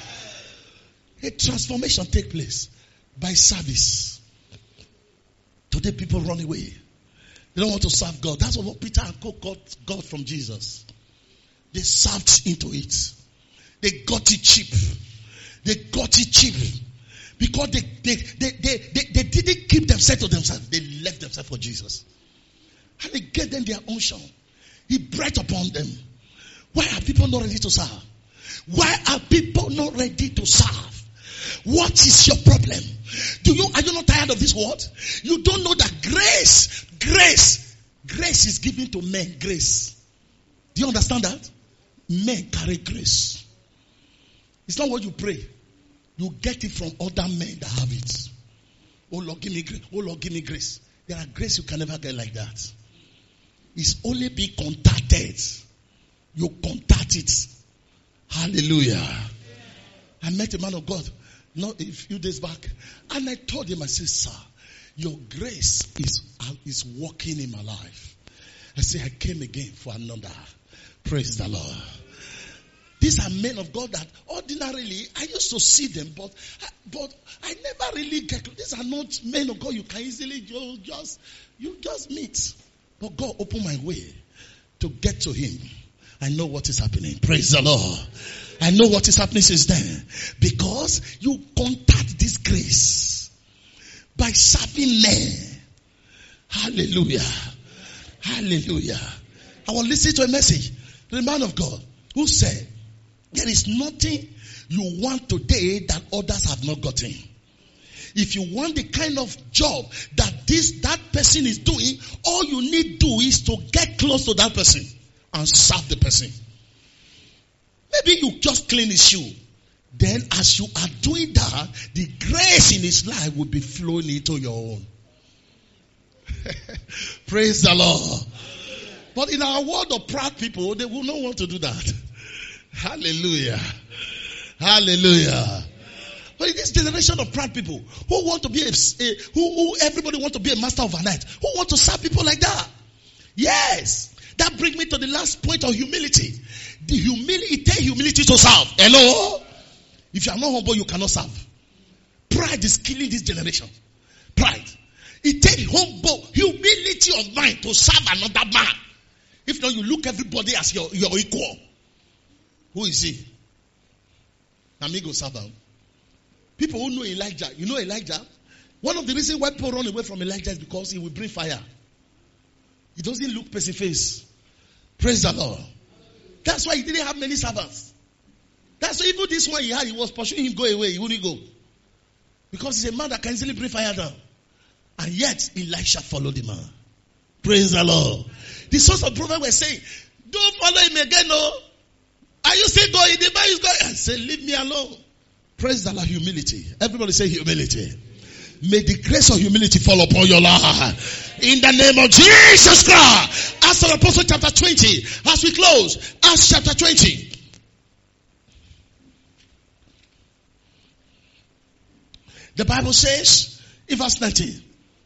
A transformation take place by service. Today people run away. They don't want to serve God. That's what Peter and Co got, got from Jesus. They served into it. They got it cheap. They got it cheap. Because they, they, they, they, they, they didn't keep themselves to themselves. They left themselves for Jesus. And he gave them their unction. He breathed upon them. Why are people not ready to serve? Why are people not ready to serve? What is your problem? Do you, are you not tired of this word? You don't know that grace, grace, grace is given to men, grace. Do you understand that? Men carry grace. It's not what you pray. You get it from other men that have it. Oh Lord, give me grace. Oh Lord, give me grace. There are grace you can never get like that. It's only be contacted. You contact it. Hallelujah. I met a man of God not a few days back, and I told him, I said, sir, your grace is, uh, is working in my life. I said, I came again for another. Praise the Lord. These are men of God that ordinarily I used to see them, but but I never really get. These are not men of God you can easily you just you just meet. But God opened my way to get to Him. I know what is happening. Praise the Lord. I know what is happening since then, because you contact this grace by serving men. Hallelujah. Hallelujah. I was listening to a message, the man of God who said, there is nothing you want today that others have not gotten. If you want the kind of job that this that person is doing, all you need to do is to get close to that person and serve the person. Maybe you just clean his shoe. Then as you are doing that, the grace in his life will be flowing into your own. Praise the Lord. But in our world of proud people, they will not want to do that. Hallelujah. Hallelujah. But in this generation of proud people who want to be a, a who, who everybody want to be a master overnight, who want to serve people like that. Yes. That brings me to the last point of humility. The humility, it takes humility to serve. Hello? If you are not humble, you cannot serve. Pride is killing this generation. Pride. It takes humble humility of mind to serve another man. If not, you look everybody as your, your equal. Who is he? Amigo serve him. People who know Elijah, you know Elijah, One of the reasons why people run away from Elijah is because he will bring fire. He doesn't look person face. Praise the Lord. That's why he didn't have many servants. That's why even this one he had, he was pursuing him, go away, he wouldn't go. Because he's a man that can easily bring fire down. And yet, Elisha followed the man. Praise the Lord. The sons of prophet were saying, don't follow him again, no. Are you still going? The man is going. I said, leave me alone. Praise the Lord. Humility. Everybody say humility. May the grace of humility fall upon your life. In the name of Jesus Christ. Acts of the Apostle chapter twenty. As we close. Acts chapter twenty. The Bible says, in verse nineteen.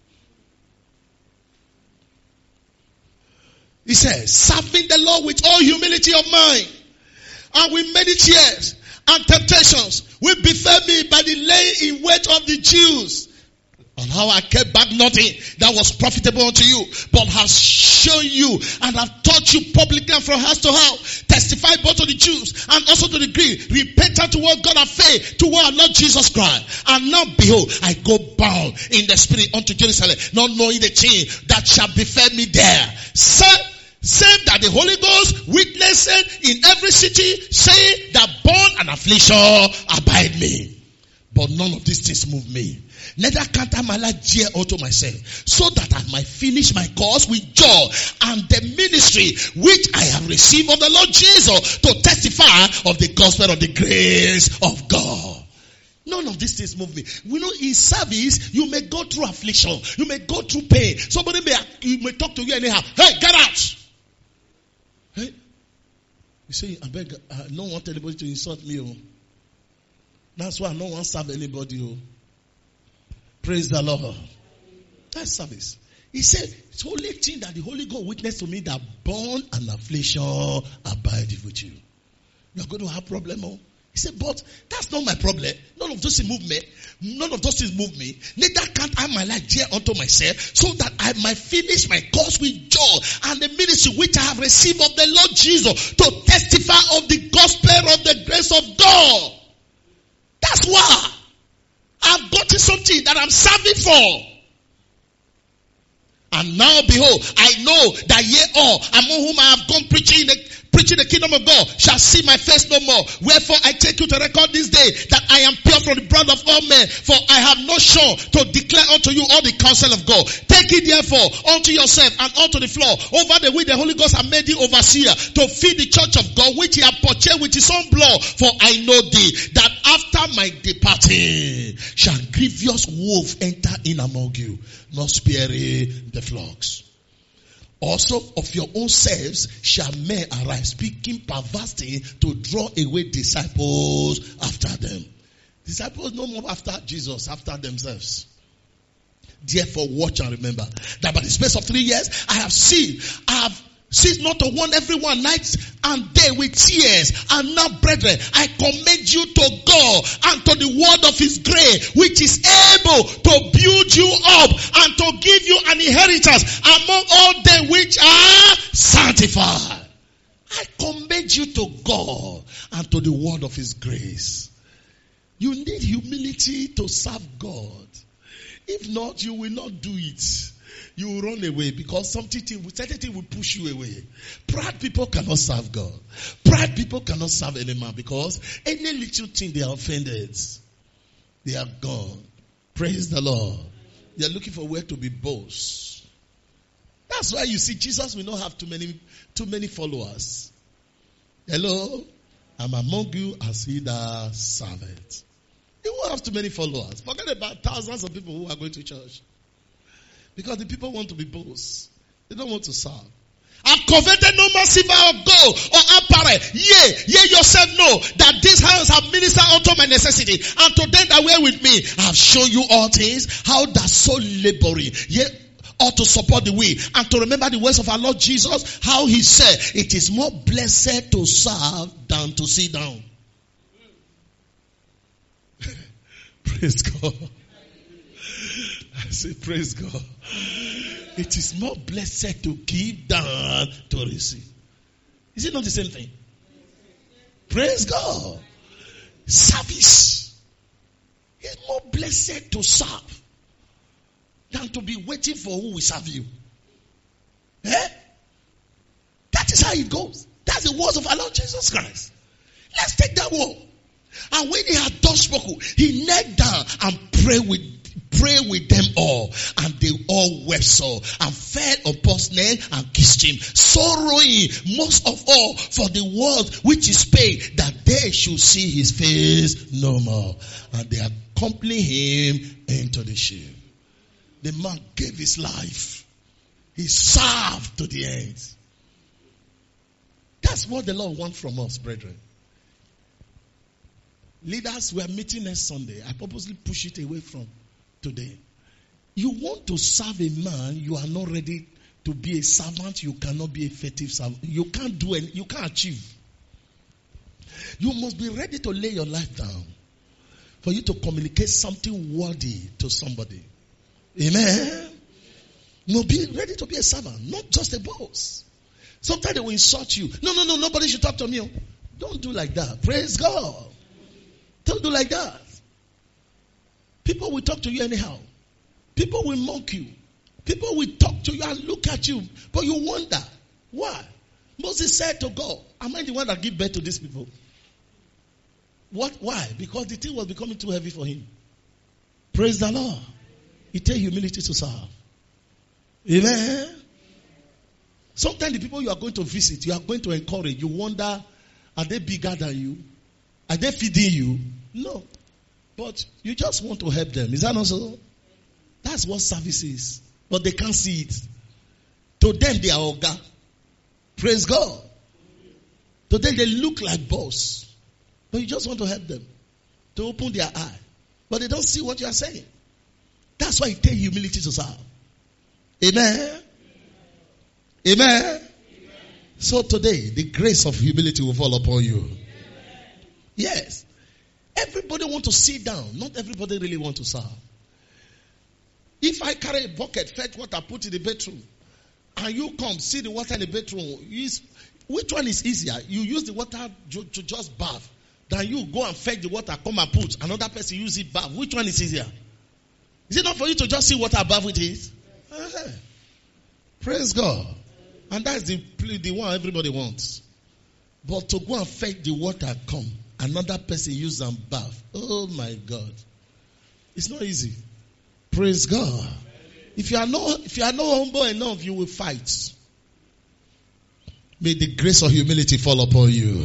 It says, serving the Lord with all humility of mind, and with many tears and temptations, will befell me by the laying in wait of the Jews, and how I kept back nothing that was profitable unto you, but have shown you and have taught you publicly and from house to house, testify both to the Jews and also to the Greek, repent toward God and faith toward our Lord Jesus Christ. And now behold, I go bound in the spirit unto Jerusalem, not knowing the thing that shall befell me there. Sir, save that the Holy Ghost witnessed in every city, saying that bond and affliction abide me. But none of these things move me. Neither count I my life dear unto myself, so that I might finish my course with joy and the ministry which I have received of the Lord Jesus, to testify of the gospel of the grace of God. None of these things move me. We know in service, you may go through affliction. You may go through pain. Somebody may, you may talk to you anyhow. Hey, get out! Hey, you say, I beg, I don't want anybody to insult me. Oh. That's why I don't want to serve anybody. Oh. Praise the Lord. That's service. He said, it's the only thing that the Holy Ghost witnessed to me, that bond and affliction abide with you. You're going to have problem. Oh. He said, but that's not my problem. None of those things move me. None of those things move me. Neither can't I my life dear unto myself, so that I might finish my course with joy and the ministry which I have received of the Lord Jesus, to testify of the gospel of the grace of God. That's why I've gotten something that I'm serving for. And now behold, I know that ye all among whom I have gone preaching the preaching the kingdom of God shall see my face no more. Wherefore I take you to record this day that I am pure from the blood of all men, for I have no shame to declare unto you all the counsel of God. Take it therefore unto yourself and unto the floor, over the way the Holy Ghost have made you overseer, to feed the church of God which he hath purchased with his own blood. For I know thee, that after my departing shall grievous wolf enter in among you, not sparing the flocks. Also of your own selves shall men arise, speaking perverse things to draw away disciples after them. Disciples no more after Jesus, after themselves. Therefore watch and remember that by the space of three years I have seen, I have ceased not to warn everyone night and day with tears. And now, brethren, I commend you to God and to the word of his grace, which is able to build you up and to give you an inheritance among all them which are sanctified. I commend you to God and to the word of his grace. You need humility to serve God. If not, you will not do it. You will run away, because something, certain thing will push you away. Proud people cannot serve God. Proud people cannot serve any man, because any little thing they are offended, they are gone. Praise the Lord. They are looking for where to be boast. That's why you see Jesus will not have too many, too many followers. Hello? I'm among you as he that serveth. He won't have too many followers. Forget about thousands of people who are going to church. Because the people want to be boss. They don't want to serve. I've coveted no more silver or gold or apparel. Yea, ye yourself know that these hands have ministered unto my necessity. And to them that were with me, I have shown you all things. How that so laboring, yet ought to support the will. And to remember the words of our Lord Jesus, how he said, it is more blessed to serve than to sit down. Praise God. I say, praise God. It is more blessed to give than to receive. Is it not the same thing? Praise God. Service. It's more blessed to serve than to be waiting for who will serve you. Eh? That is how it goes. That's the words of our Lord Jesus Christ. Let's take that word. And when he had thus spoken, he knelt down and prayed with Pray with them all, and they all wept sore and fell upon his neck and kissed him, sorrowing most of all for the word which he spake, that they should see his face no more. And they accompanied him into the ship. The man gave his life. He served to the end. That's what the Lord wants from us, brethren. Leaders, we are meeting next Sunday. I purposely push it away from today. You want to serve a man, you are not ready to be a servant, you cannot be effective servant. You can't do any, you can't achieve. You must be ready to lay your life down for you to communicate something worthy to somebody. Amen. You must be ready to be a servant, not just a boss. Sometimes they will insult you. No, no, no, nobody should talk to me. Don't do like that. Praise God. Don't do like that. People will talk to you anyhow. People will mock you. People will talk to you and look at you. But you wonder, why? Moses said to God, am I the one that give birth to these people? What? Why? Because the thing was becoming too heavy for him. Praise the Lord. It takes humility to serve. Amen. Sometimes the people you are going to visit, you are going to encourage, you wonder, are they bigger than you? Are they feeding you? No. But you just want to help them. Is that not so? That's what service is. But they can't see it. To them, they are Oga. Praise God. To them, they look like boss. But you just want to help them. To open their eye. But they don't see what you are saying. That's why it takes humility to serve. Amen. Amen. Amen. So today, the grace of humility will fall upon you. Amen. Yes. Everybody want to sit down. Not everybody really want to serve. If I carry a bucket, fetch water, put in the bedroom, and you come, see the water in the bedroom, use, which one is easier? You use the water to, to just bath. Then you go and fetch the water, come and put. Another person use it bath. Which one is easier? Is it not for you to just see water bath with it? Uh-huh. Praise God. And that's the, the one everybody wants. But to go and fetch the water, come. Another person use and bath. Oh my God. It's not easy. Praise God. If you are not, if you are not humble enough, you will fight. May the grace of humility fall upon you.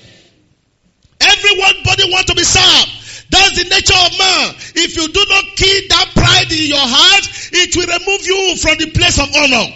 Everybody wants to be served. That's the nature of man. If you do not keep that pride in your heart, it will remove you from the place of honor.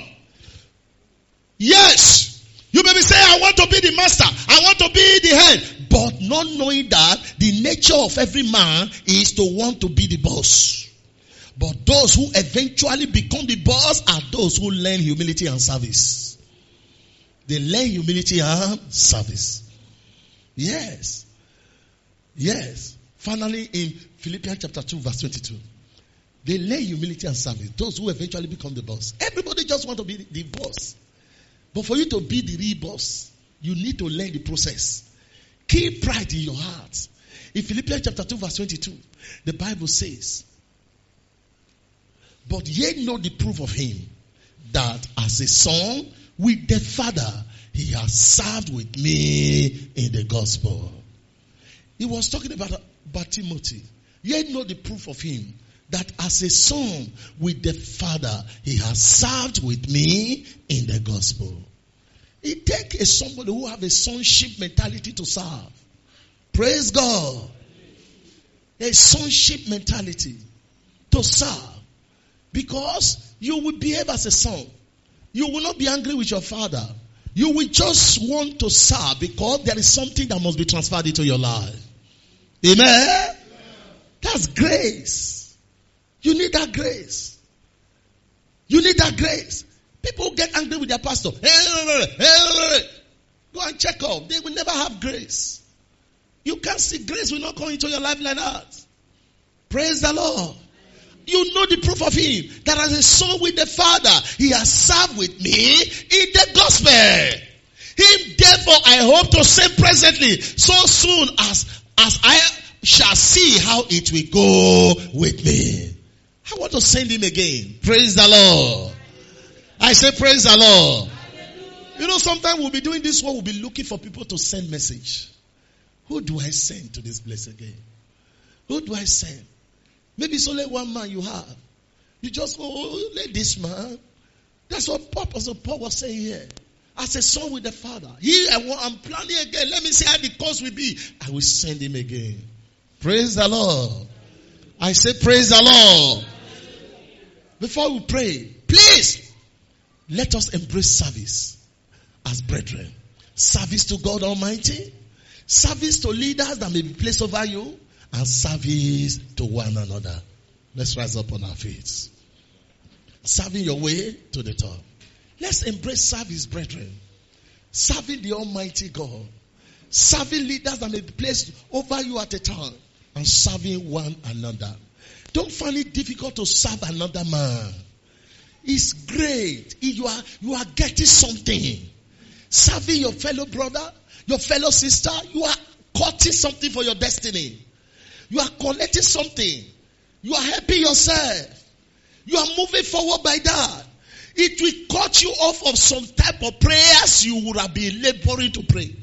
Yes. You may be saying, I want to be the master. I want to be the head. But not knowing that the nature of every man is to want to be the boss. But those who eventually become the boss are those who learn humility and service. They learn humility and service. Yes. Yes. Finally, in Philippians chapter two, verse twenty-two. They learn humility and service. Those who eventually become the boss. Everybody just want to be the boss. But for you to be the real boss, you need to learn the process. Keep pride in your heart. In Philippians chapter two, verse twenty-two, the Bible says, but ye know the proof of him, that as a son with the Father, he has served with me in the gospel. He was talking about, about Timothy. Ye know the proof of him, that as a son with the Father, he has served with me in the gospel. It takes a somebody who have a sonship mentality to serve. Praise God. A sonship mentality to serve. Because you will behave as a son. You will not be angry with your father. You will just want to serve because there is something that must be transferred into your life. Amen? Yeah. That's grace. You need that grace. You need that grace. People get angry with their pastor. Go and check up. They will never have grace. You can't see grace will not come into your life like that. Praise the Lord. You know the proof of him, that as a son with the Father, he has served with me in the gospel. Him, therefore, I hope to say presently, so soon as, as I shall see how it will go with me. I want to send him again. Praise the Lord. I say praise the Lord. You know, sometimes we'll be doing this one, we'll be looking for people to send message. Who do I send to this place again? Who do I send? Maybe it's only one man you have. You just go, oh, let this man. That's what Apostle Paul was saying here. As a son with the Father. He, I want, I'm planning again. Let me see how the cost will be. I will send him again. Praise the Lord. I say praise the Lord. Before we pray, please, let us embrace service as brethren. Service to God Almighty. Service to leaders that may be placed over you. And service to one another. Let's rise up on our feet. Serving your way to the top. Let's embrace service, brethren. Serving the Almighty God. Serving leaders that may be placed over you at a time. And serving one another. Don't find it difficult to serve another man. It's great. You are, you are getting something. Serving your fellow brother, your fellow sister, you are cutting something for your destiny. You are collecting something. You are helping yourself. You are moving forward by that. It will cut you off of some type of prayers you would have been laboring to pray.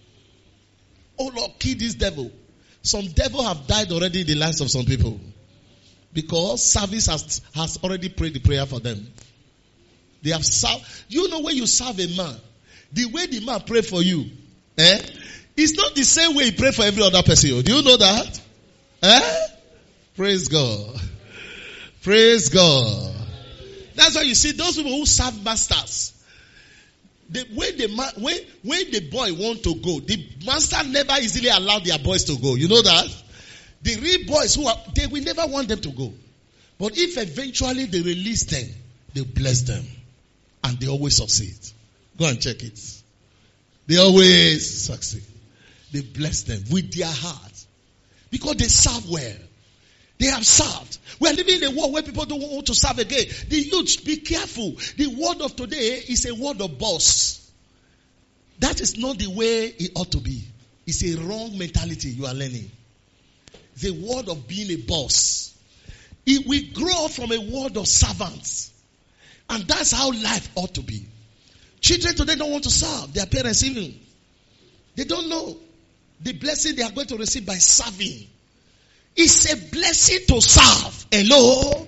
Oh Lord, kill this devil. Some devil have died already in the lives of some people. Because service has, has already prayed the prayer for them. They have served. You know when you serve a man, the way the man pray for you, eh? It's not the same way he pray for every other person. Do you know that? Eh? Praise God. Praise God. That's why you see those people who serve masters. The, when, the man, when, when the boy want to go, the master never easily allow their boys to go. You know that? The real boys who are, they will never want them to go. But if eventually they release them, they bless them. And they always succeed. Go and check it. They always succeed. They bless them with their heart. Because they serve well. They have served. We are living in a world where people don't want to serve again. The youth, be careful. The word of today is a word of boss. That is not the way it ought to be. It's a wrong mentality you are learning. It's a word of being a boss. It will grow from a word of servants. And that's how life ought to be. Children today don't want to serve their parents even. They don't know the blessing they are going to receive by serving. It's a blessing to serve. Hello?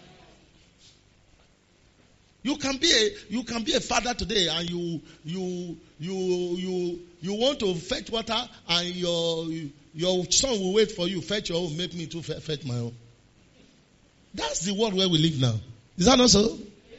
You can be a you can be a father today and you you you you you want to fetch water and your your son will wait for you. Fetch your own, make me to fetch my own. That's the world where we live now. Is that not so?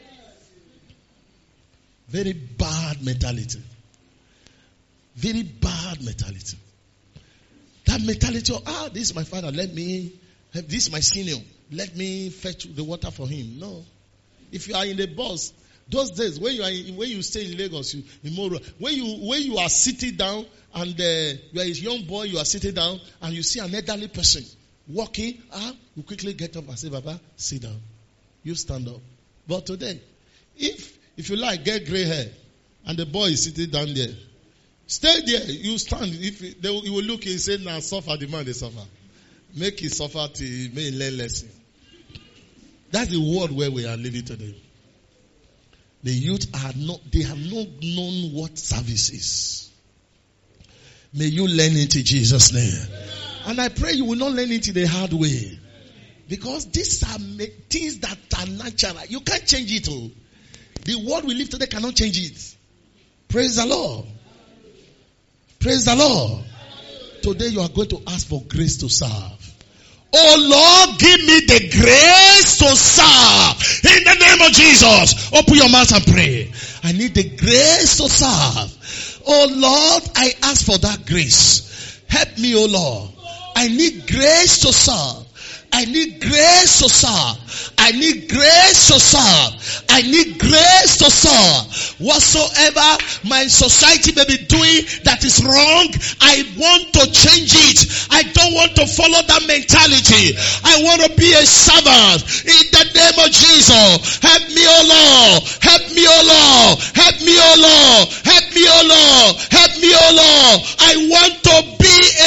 Very bad mentality. Very bad mentality. That mentality of, ah, this is my father, let me, this is my senior, let me fetch the water for him. No. If you are in the bus, those days, when you are in, when you stay in Lagos, you, in Moro, when you, when you are sitting down and uh, you are a young boy, you are sitting down and you see an elderly person walking, ah, you quickly get up and say, Baba, sit down. You stand up. But today, if, if you like, get gray hair and the boy is sitting down there, stay there. You stand. If they will, you will look and say, "Now suffer the man they suffer. Make it suffer till he may learn lesson." That's the world where we are living today. The youth are not. They have not known what service is. May you learn it in Jesus' name, and I pray you will not learn it in the hard way, because these are things that are natural. You can't change it. All the world we live today cannot change it. Praise the Lord. Praise the Lord. Today you are going to ask for grace to serve. Oh Lord, give me the grace to serve. In the name of Jesus. Open your mouth and pray. I need the grace to serve. Oh Lord, I ask for that grace. Help me, oh Lord. I need grace to serve. I need grace to serve. I need grace to serve. I need grace to serve. Whatsoever my society may be doing that is wrong, I want to change it. I don't want to follow that mentality. I want to be a servant. In the name of Jesus, help me, oh Lord. Help me, oh Lord. Help me, oh Lord. Help me, oh Lord. Help me, oh Lord. I want to be a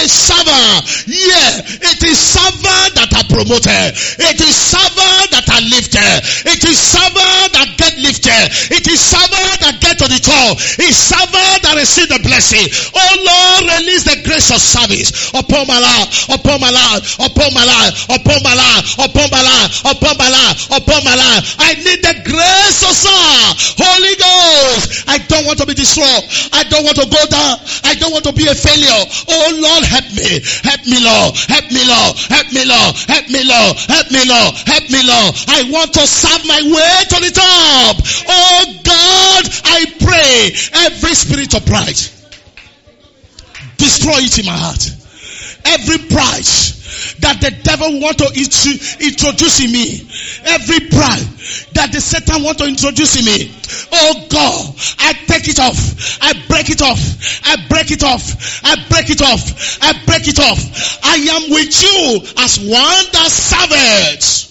servant. Yeah, it is servant that are promoted. It is servant that are lifted. It is servant that get lifted. It is servant that get to the top. It's servant that receive the blessing. Oh Lord, release the grace of service upon my life, upon my life, upon my life, upon my life, upon my life, upon my life, upon my life. I need the grace of serve. Holy Ghost, I don't want to be destroyed. I don't want to go down. I don't want to be a failure. Oh Lord, help me. Help me, Lord. Help me, Lord. Help me, Lord. Help me, Lord. Help me, Lord. Help me, Lord. I want to serve my way to the top. Oh God, I pray every spirit of pride, destroy it in my heart. Every pride that the devil want to introduce in me, every pride that the Satan want to introduce in me, oh God, I take it off. I break it off. I break it off. I break it off. I break it off. I am with you as one that serveth.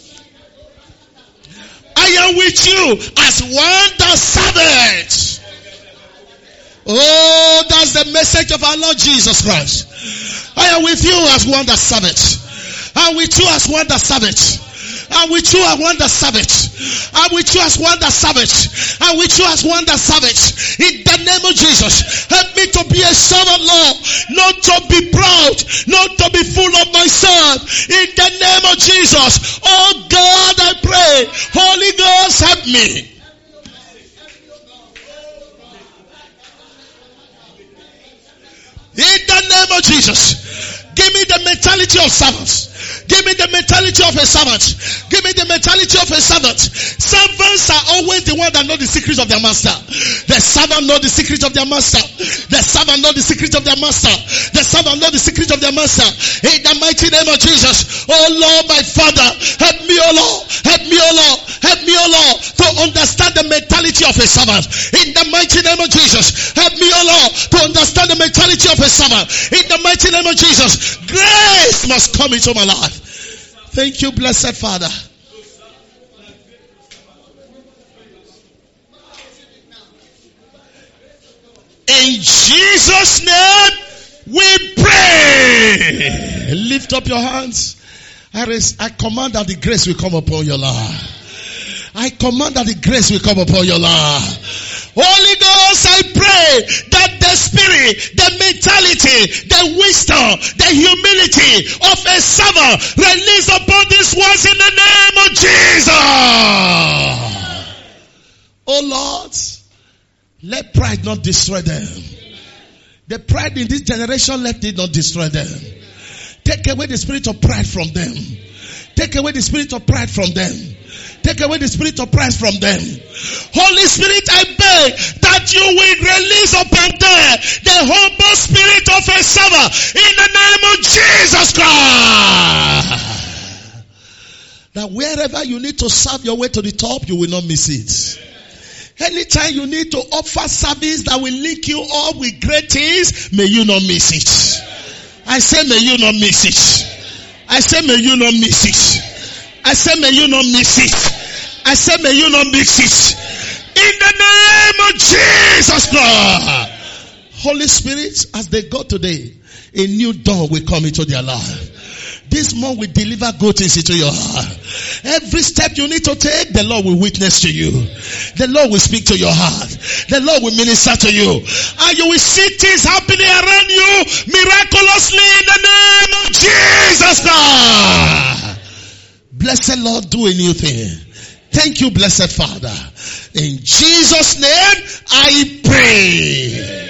I am with you as one that serveth. Oh, that's the message of our Lord Jesus Christ. I am with you as one that serveth. I am with you as one that serveth. I'm with you as one that serveth. I'm with you as one that serveth. I'm with you as one that serveth. In the name of Jesus, help me to be a servant, Lord. Not to be proud, not to be full of myself. In the name of Jesus, oh God, I pray, Holy Ghost, help me. In the name of Jesus, give me the mentality of servants. Give me the mentality of a servant. Give me the mentality of a servant. Servants are always the one that know the secrets of their master. The servant know the secrets of their master. The servant know the secrets of their master. The servant know the secrets of their master. In the mighty name of Jesus. Oh Lord, my Father, help me, oh Lord. Help me, oh Lord. Help me, oh Lord, to understand the mentality of a servant. In the mighty name of Jesus. Help me, oh Lord, to understand the mentality of a servant. In the mighty name of Jesus. Grace must come into my life. Thank you, blessed Father. In Jesus' name we pray. Lift up your hands. I, res- I command that the grace will come upon your life. I command that the grace will come upon your life. Holy Ghost, I pray that the spirit, the mentality, the wisdom, the humility of a servant release upon these ones in the name of Jesus. Oh Lord, let pride not destroy them. The pride in this generation, let it not destroy them. Take away the spirit of pride from them. Take away the spirit of pride from them. Take away the spirit of pride from them. Holy Spirit, I beg that you will release upon them the humble spirit of a servant in the name of Jesus Christ. That wherever you need to serve your way to the top, you will not miss it. Anytime you need to offer service that will link you up with great things, may you not miss it. I say may you not miss it. I say may you not miss it. I say may you not miss it. I say may you not mix it. In the name of Jesus Christ. Holy Spirit, as they go today, a new dawn will come into their life. This month will deliver good things into your heart. Every step you need to take, the Lord will witness to you. The Lord will speak to your heart. The Lord will minister to you. And you will see things happening around you miraculously in the name of Jesus Christ. Blessed Lord, do a new thing. Thank you, blessed Father. In Jesus' name, I pray.